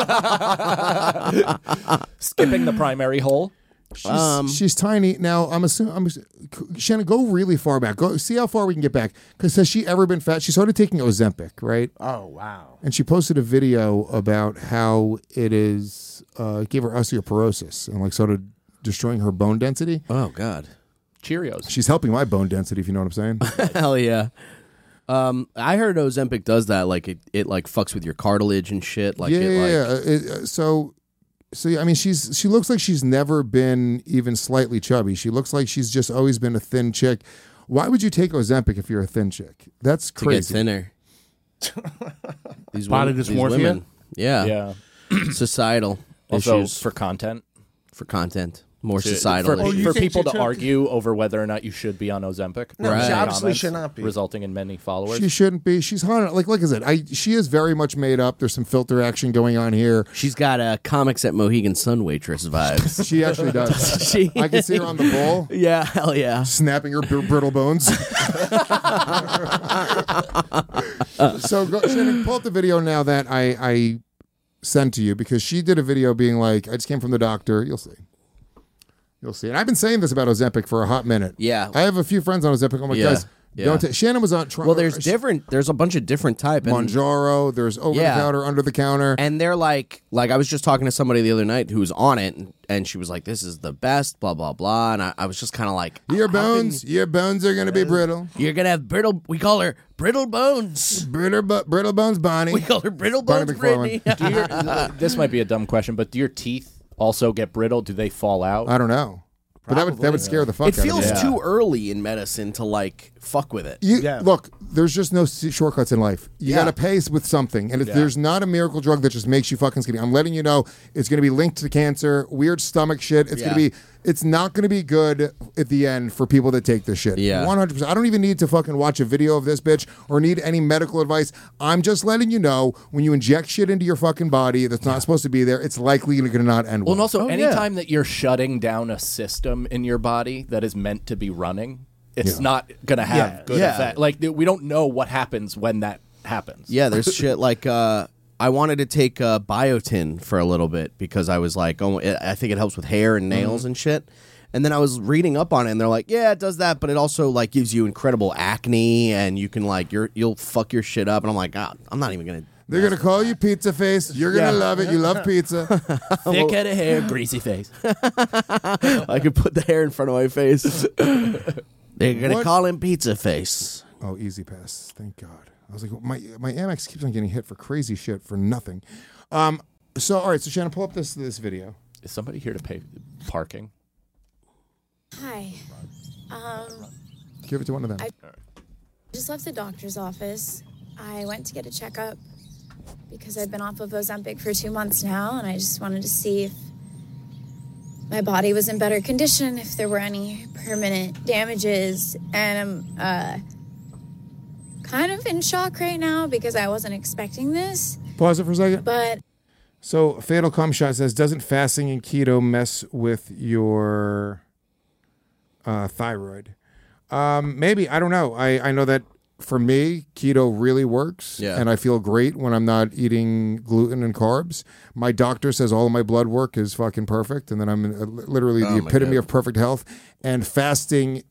Skipping the primary hole? She's tiny. Now, I'm assuming, Shannon, go really far back. Go see how far we can get back. Because has she ever been fat? She started taking Ozempic, right? Oh wow. And she posted a video about how it is, gave her osteoporosis and like started destroying her bone density. Oh God. Cheerios. She's helping my bone density, if you know what I'm saying. Hell yeah. I heard Ozempic does that. Like it like fucks with your cartilage and shit. Like So I mean, she looks like she's never been even slightly chubby. She looks like she's just always been a thin chick. Why would you take Ozempic if you're a thin chick? That's to crazy. get thinner. These Body these dysmorphia? women. Yeah. Yeah. Societal Also issues for content. for content. More societal For, issues. for think people she to took- argue over whether or not you should be on Ozempic. No, Right. she obviously Comments, should not be. Resulting in many followers. She shouldn't be. She's hot. Like I said, she is very much made up. There's some filter action going on here. She's got comics at Mohegan Sun waitress vibes. She actually does. She- I can see her on the ball, Yeah, hell yeah. snapping her brittle bones. So, Shannon, pull up the video now that I sent to you because she did a video being like, I just came from the doctor. You'll see. You'll see. And I've been saying this about Ozempic for a hot minute. Yeah. I have a few friends on Ozempic. I'm like, guys, don't Shannon was on. Well, there's a bunch of different type. Mounjaro. There's over the counter, under the counter, and they're like I was just talking to somebody the other night who was on it, and she was like, "This is the best," blah blah blah, and I was just kind of like, your bones are gonna be brittle. You're gonna have brittle. We call her brittle bones. Brittle bones, Bonnie. We call her brittle bones, Brittany. This might be a dumb question, but do your teeth also get brittle? Do they fall out? I don't know. But that would scare the fuck out of me. It feels too early in medicine to like fuck with it. Look, there's just no shortcuts in life. You got to pay with something. And if there's not a miracle drug that just makes you fucking skinny, I'm letting you know it's going to be linked to cancer, weird stomach shit. It's not going to be good at the end for people that take this shit. 100%. I don't even need to fucking watch a video of this bitch or need any medical advice. I'm just letting you know when you inject shit into your fucking body that's not supposed to be there, it's likely going to not end well. Well, and also anytime that you're shutting down a system in your body that is meant to be running, it's not going to have good effect. Like, we don't know what happens when that happens. Yeah, there's shit like I wanted to take biotin for a little bit because I was like, oh, I think it helps with hair and nails and shit. And then I was reading up on it, and they're like, yeah, it does that, but it also like gives you incredible acne, and you can like you'll fuck your shit up. And I'm like, God, I'm not even gonna. They're gonna call you pizza face. You're gonna love it. You love pizza. Thick head of hair, greasy face. I could put the hair in front of my face. They're gonna call him pizza face. Oh, easy pass. Thank God. I was like, my Amex keeps on getting hit for crazy shit for nothing. So all right, so Shannon, pull up this video. Is somebody here to pay parking? Hi. Give it to one of them. I just left the doctor's office. I went to get a checkup because I've been off of Ozempic for 2 months now, and I just wanted to see if my body was in better condition, if there were any permanent damages, and I'm kind of in shock right now because I wasn't expecting this. Pause it for a second. But so Fatal Cum Shot says, doesn't fasting and keto mess with your thyroid? Maybe. I don't know. I know that for me, keto really works, and I feel great when I'm not eating gluten and carbs. My doctor says all of my blood work is fucking perfect, and then I'm literally the epitome of perfect health. And fasting,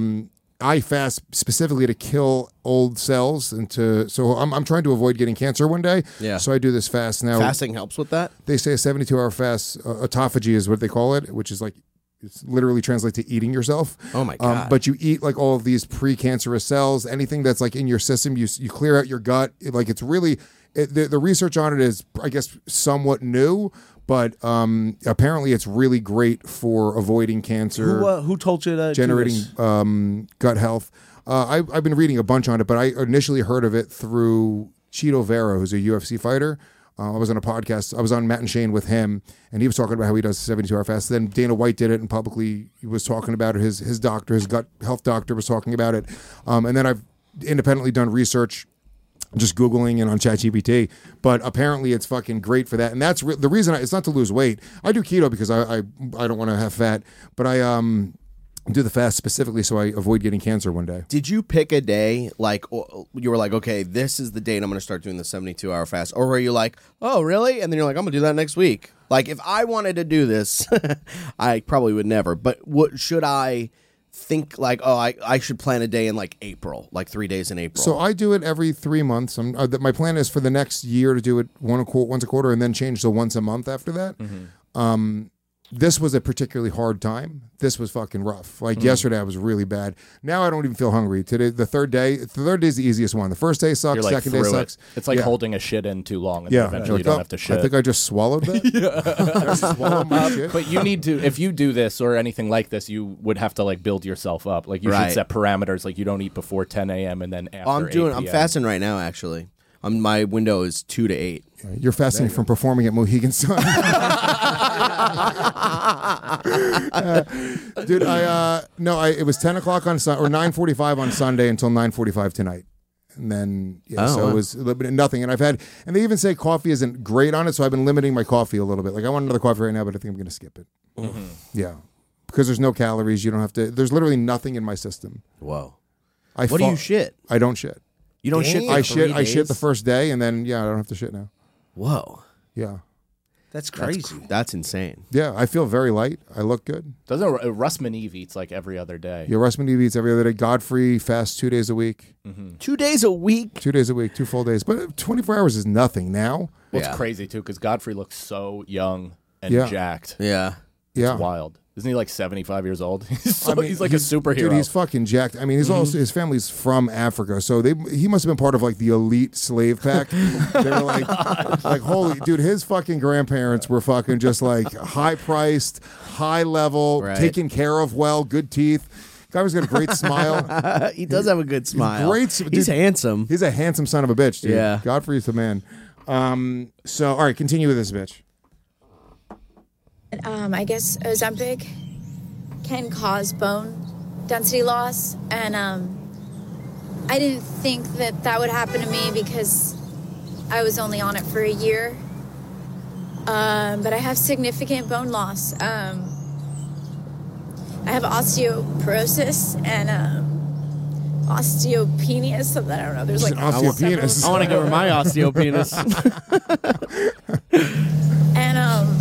I fast specifically to kill old cells, and so I'm trying to avoid getting cancer one day. Yeah. So I do this fast now. Fasting helps with that? They say a 72-hour fast, autophagy is what they call it, which is like, it's literally translates to eating yourself. Oh my God. But you eat like all of these precancerous cells, anything that's like in your system, you clear out your gut. Like it's really, the research on it is, I guess, somewhat new, but apparently it's really great for avoiding cancer. Who told you to generating do this? Gut health. I've been reading a bunch on it, but I initially heard of it through Chito Vera, who's a UFC fighter. I was on a podcast. I was on Matt and Shane with him, and he was talking about how he does 72-hour fast. Then Dana White did it, and publicly he was talking about it. His doctor, his gut health doctor, was talking about it. And then I've independently done research, just Googling and on ChatGPT. But apparently it's fucking great for that. And that's the reason. It's not to lose weight. I do keto because I don't want to have fat, but I do the fast specifically so I avoid getting cancer one day. Did you pick a day, like, you were like, okay, this is the date I'm going to start doing the 72-hour fast? Or were you like, oh, really? And then you're like, I'm going to do that next week. Like, if I wanted to do this, I probably would never. But what should I think, like, oh, I should plan a day in, like, April, like 3 days in April? So I do it every 3 months. My plan is for the next year to do it once a quarter and then change to once a month after that. Mm-hmm. This was a particularly hard time. This was fucking rough. Like yesterday, I was really bad. Now I don't even feel hungry. Today, the third day is the easiest one. The first day sucks. Like second day sucks. It's like holding a shit in too long, and then eventually you don't have to shit. I think I just swallowed that. I swallowed my shit. But you need to, if you do this or anything like this, you would have to like build yourself up. Like you should set parameters. Like you don't eat before 10 a.m. and then after 8 p.m. I'm fasting right now, actually. My window is 2 to 8. You're fasting from performing at Mohegan Sun. Dude, it was 10 o'clock on Sunday, or 9:45 on Sunday until 9:45 tonight. And then, it was a little bit of nothing. And they even say coffee isn't great on it, so I've been limiting my coffee a little bit. Like I want another coffee right now, but I think I'm going to skip it. Mm-hmm. Yeah. Because there's no calories. You don't have to, there's literally nothing in my system. Whoa. What do you shit? I don't shit. You don't shit? I shit the first day, and then I don't have to shit now. Whoa. Yeah. That's crazy. That's insane. Yeah, I feel very light. I look good. Doesn't Russman Eve eats like every other day? Yeah, Russman Eve eats every other day. Godfrey fasts 2 days a week. 2 days a week? 2 days a week, 2 full days. But 24 hours is nothing now. Well, it's crazy, too, because Godfrey looks so young and Yeah. jacked. Yeah. Yeah. It's wild. Isn't he like 75 years old? He's like a superhero. Dude, he's fucking jacked. I mean, he's also his family's from Africa, so he must have been part of like the elite slave pack. They were like holy dude. His fucking grandparents were fucking just like high priced, high level, taken care of, well, good teeth. Guy was got a great smile. He does have a good smile. Great. He's handsome. He's a handsome son of a bitch, dude. Yeah. Godfrey's the man. So all right, continue with this bitch. I guess Ozempic can cause bone density loss, and I didn't think that would happen to me because I was only on it for a year. But I have significant bone loss. I have osteoporosis and osteopenia, something I don't know. There's like osteopenis. I want to go over my osteopenis. And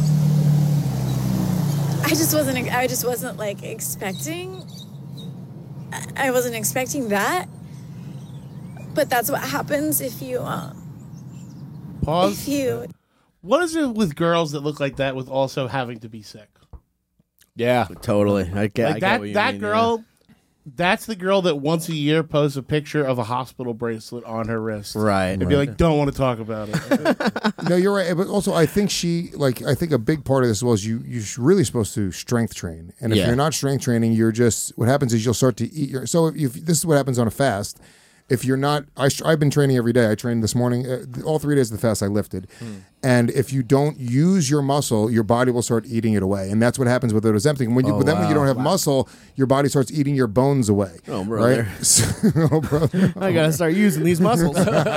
I just wasn't like expecting. I wasn't expecting that. But that's what happens if you Pause. if you What is it with girls that look like that with also having to be sick? Yeah. Totally. I get what you that mean, girl. That's the girl that once a year posts a picture of a hospital bracelet on her wrist. Right. And be like, don't want to talk about it. No, you're right. But also, I think I think a big part of this was you're really supposed to strength train. And if you're not strength training, you're just, what happens is you'll start to eat your, so if this is what happens on a fast. If you're not, I've been training every day. I trained this morning. All 3 days of the fast, I lifted. And if you don't use your muscle, your body will start eating it away. And that's what happens with Ozempic. When you, when you don't have muscle, your body starts eating your bones away. Oh, brother. Right? Oh, brother. I got to start using these muscles.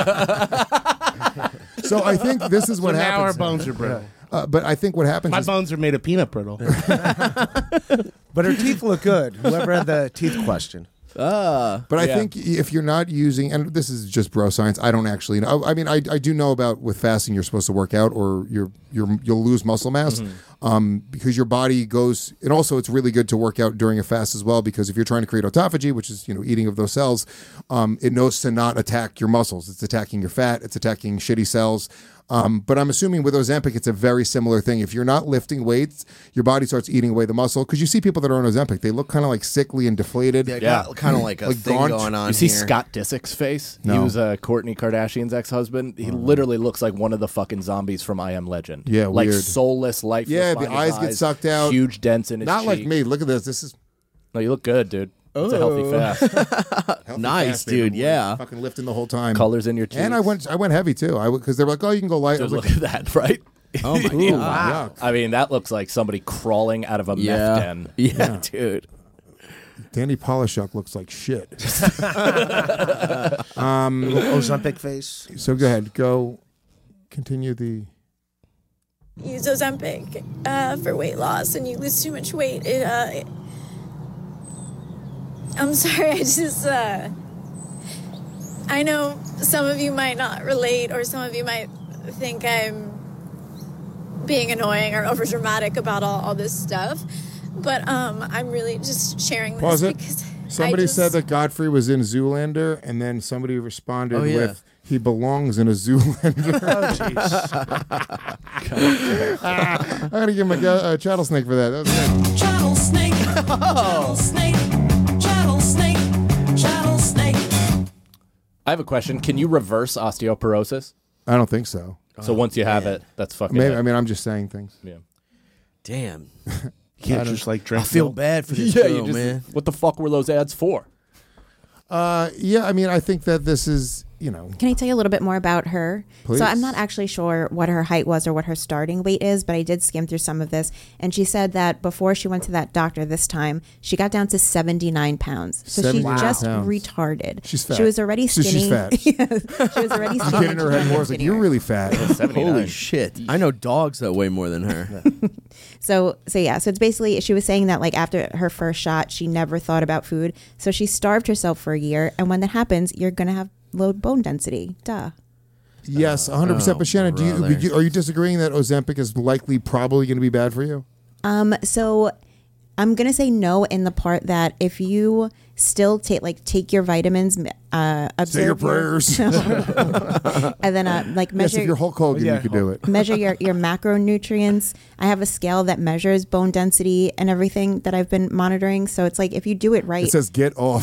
So I think this is what Now happens. our bones are brittle. But I think what happens My is bones are made of peanut brittle. But her teeth look good. Whoever had the teeth question. But I think if you're not using, and this is just bro science, I don't actually know. I mean, I do know about with fasting, you're supposed to work out or you'll lose muscle mass because your body goes. And also, it's really good to work out during a fast as well because if you're trying to create autophagy, which is eating of those cells, it knows to not attack your muscles. It's attacking your fat. It's attacking shitty cells. But I'm assuming with Ozempic, it's a very similar thing. If you're not lifting weights, your body starts eating away the muscle. Because you see people that are on Ozempic, they look kind of like sickly and deflated. Yeah, kind of like a thing gaunt. going on. You see here. Scott Disick's face? No. He was Kourtney Kardashian's ex-husband. He literally looks like one of the fucking zombies from I Am Legend. Yeah, like weird. soulless, lifeless. Yeah, the behind his eyes get sucked out. Huge dents in his Not like cheek. me. Look at this. This is No, you look good, dude. It's a healthy fast. healthy Nice, fast, baby. dude, yeah. Fucking lifting the whole time. Colors in your cheeks. And I went heavy too. Because they were like, oh, you can go light. I Dude, was look like, at that, right? Oh, my ooh, God. yuck. I mean, that looks like somebody crawling out of a meth Yeah. den. Yeah, dude. Danny Polishuk looks like shit. Ozempic face. So go ahead. Go continue the... use Ozempic for weight loss and you lose too much weight, I'm sorry, I know some of you might not relate or some of you might think I'm being annoying or overdramatic about all this stuff, but I'm really just sharing this Pause it. because Somebody said that Godfrey was in Zoolander, and then somebody responded with, he belongs in a Zoolander. I gotta give him a chattel snake for that. That was good. Chattel snake. Chattel snake. Chattel snake. Chattel snake. I have a question. Can you reverse osteoporosis? I don't think so. So once you have it, that's fucking Maybe, it. I mean, I'm just saying things. Yeah. Damn. You can't just like drink I feel milk. bad for this Yeah, girl, man. What the fuck were those ads for? Yeah, I mean, I think that this is, Can I tell you a little bit more about her? Please. So I'm not actually sure what her height was or what her starting weight is, but I did skim through some of this. And she said that before she went to that doctor this time, she got down to 79 pounds. So she's 79 just pounds. retarded. She's fat. She was already So skinny. she's fat. Yeah, she was already skinny. Get in her head more. It's like, you're really fat. Holy shit. I know dogs that weigh more than her. So it's basically, she was saying that like after her first shot, she never thought about food. So she starved herself for a year. And when that happens, you're going to have low bone density. Duh. Yes, 100%. But Shannon, are you disagreeing that Ozempic is probably going to be bad for you? So I'm going to say no in the part that if you still take your vitamins, observe say your prayers, and then measure. Yes, if you're Hulk Hogan, you could do it. Measure your macronutrients. I have a scale that measures bone density and everything that I've been monitoring. So it's like if you do it right, it says get off.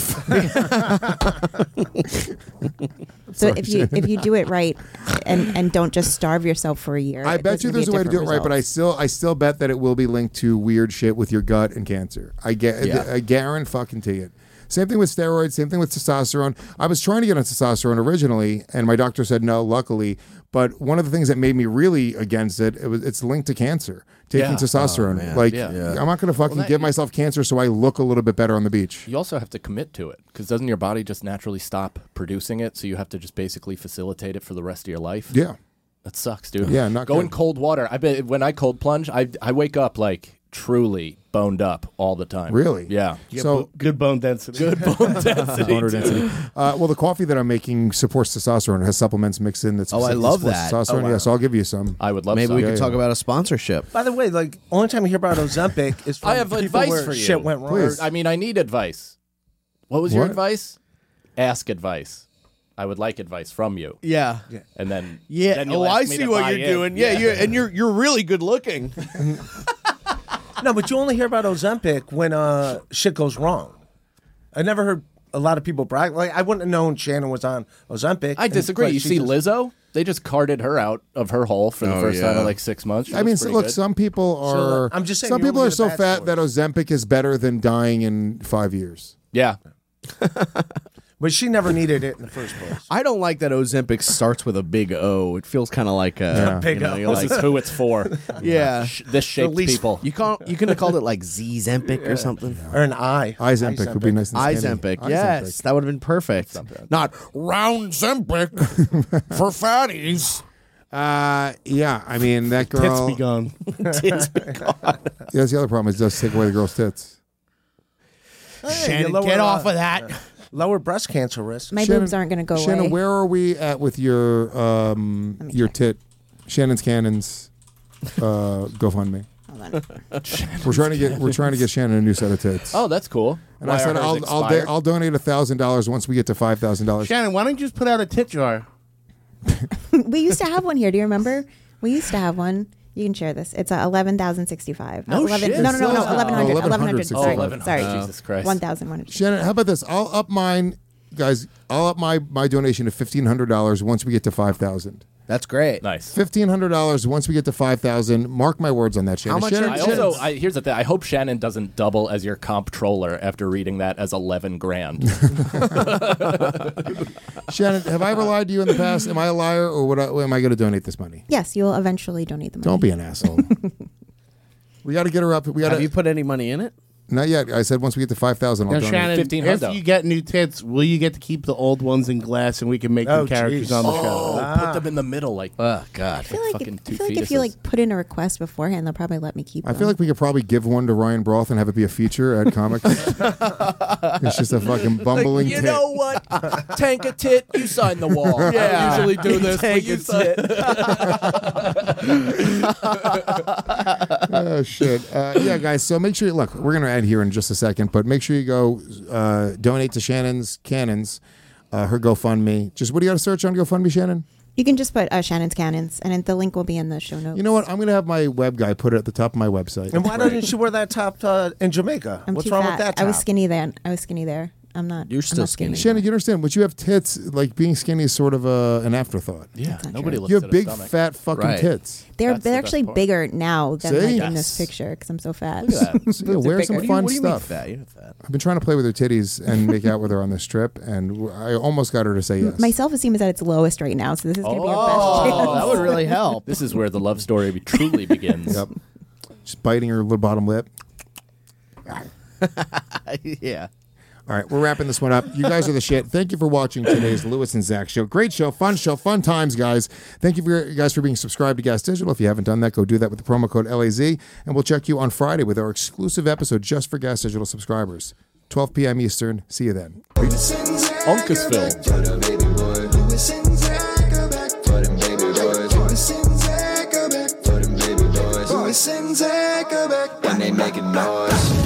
So if you do it right and don't just starve yourself for a year, I bet you there's a way to do it right, but I still bet that it will be linked to weird shit with your gut and cancer. I guarantee it. Same thing with steroids, same thing with testosterone. I was trying to get on testosterone originally, and my doctor said no, luckily. But one of the things that made me really against it's linked to cancer, taking testosterone. I'm not going to fucking give myself cancer so I look a little bit better on the beach. You also have to commit to it, because doesn't your body just naturally stop producing it, so you have to just basically facilitate it for the rest of your life? Yeah. That sucks, dude. Yeah, not Go in good. cold water. I bet when I cold plunge, I wake up truly boned up all the time. Really? Yeah. So good bone density. Good bone density. Boner density. Well, the coffee that I'm making supports testosterone. It has supplements mixed in. That's I love that. Testosterone. Oh, wow. Yeah, so I'll give you some. I would love Maybe some. we could talk about a sponsorship. By the way, only time you hear about Ozempic is from I have people advice where for you. shit went wrong. Please. I need advice. What was your What? advice? Ask advice. I would like advice from you. Yeah. And then Yeah. you'll ask me to buy in. You're really good looking. No, but you only hear about Ozempic when shit goes wrong. I never heard a lot of people brag. I wouldn't have known Shannon was on Ozempic. I disagree. But You she see just- Lizzo? They just carted her out of her hole for the first time in 6 months. She I mean, looks pretty look, good. some people are. I'm just saying some you people only are hear so the bad fat that stories. Ozempic is better than dying in 5 years. Yeah. But she never needed it in the first place. I don't like that Ozempic starts with a big O. It feels kind of like a Big O. you're This like, is who it's for. yeah. This shaped least- people. You could have called it like Z-Zempic or something. Or an eye. Izempic would be nice and skinny. Izempic, yes, that would have been perfect. Not round Zempic for fatties. Yeah, I mean, that girl. Tits be gone. Tits be gone. Yeah, that's the other problem. Is it does take away the girl's tits. Shannon, lower, get off of that. Lower breast cancer risk. My boobs aren't going to go Shannon, away. where are we at with your tit? Shannon's Cannon's GoFundMe. Hold on. We're trying to get Shannon a new set of tits. Oh, that's cool. And I said I'll donate $1,000 once we get to $5,000. Shannon, why don't you just put out a tit jar? We used to have one here. Do you remember? We used to have one. You can share this. It's 11,065. No shit. No, 1100. 1100. Sorry, 1100. sorry. Jesus Christ. 1,100. Shannon, how about this? I'll up mine, guys. I'll up my donation to $1,500 once we get to 5,000. That's great. Nice. $1,500 once we get to 5,000. Mark my words on that, Shannon. How much Shannon, Here's the thing. I hope Shannon doesn't double as your comptroller after reading that as 11 grand. Shannon, have I ever lied to you in the past? Am I a liar, or am I going to donate this money? Yes, you will eventually donate the money. Don't be an asshole. We got to get her up. Have you put any money in it? Not yet. I said once we get to 5,000, I'll Now, donate. Shannon, 1,500. if you get new tits, will you get to keep the old ones in glass and we can make Oh, them characters jeez. on the show? Put them in the middle like Oh God. I feel like, fucking two if you fetuses. put in a request beforehand, they'll probably let me keep I them. feel like we could probably give one to Ryan Broth and have it be a feature at Comics. It's just a fucking bumbling you tit. know what? Tank a tit, you sign the wall. I usually do this, but you sign Oh, shit. Yeah, guys, so make sure you look. We're going to end here in just a second, but make sure you go donate to Shannon's Cannons, her GoFundMe. Just what do you got to search on GoFundMe, Shannon? You can just put Shannon's Cannons, and then the link will be in the show notes. You know what? I'm going to have my web guy put it at the top of my website. And why doesn't she wear that top in Jamaica? I'm What's too wrong fat. with that top? I was skinny then. I'm not. You're I'm still not skinny. Shannon, you understand? But you have tits. Like being skinny is sort of an afterthought. Yeah, not nobody true. looks You at have a big, stomach. fat fucking Right. tits. They're That's the best actually part. bigger now than See? like in Yes. this picture because I'm so fat. Look at that. So, yeah, wear some bigger. fun What do you mean stuff. fat? You're not fat. I've been trying to play with her titties and make out with her on this trip, and I almost got her to say yes. My self-esteem is at its lowest right now, so this is going to be our best chance. Oh, that would really help. This is where the love story truly begins. Yep. Just biting her little bottom lip. Yeah. All right, we're wrapping this one up. You guys are the shit. Thank you for watching today's Lewis and Zach show. Great show, fun times, guys. Thank you guys for being subscribed to Gas Digital. If you haven't done that, go do that with the promo code LAZ, and we'll check you on Friday with our exclusive episode just for Gas Digital subscribers. 12 p.m. Eastern. See you then. Uncasville. For the baby boy, Lewis and Zach are back for them voice and take her back when they making noise.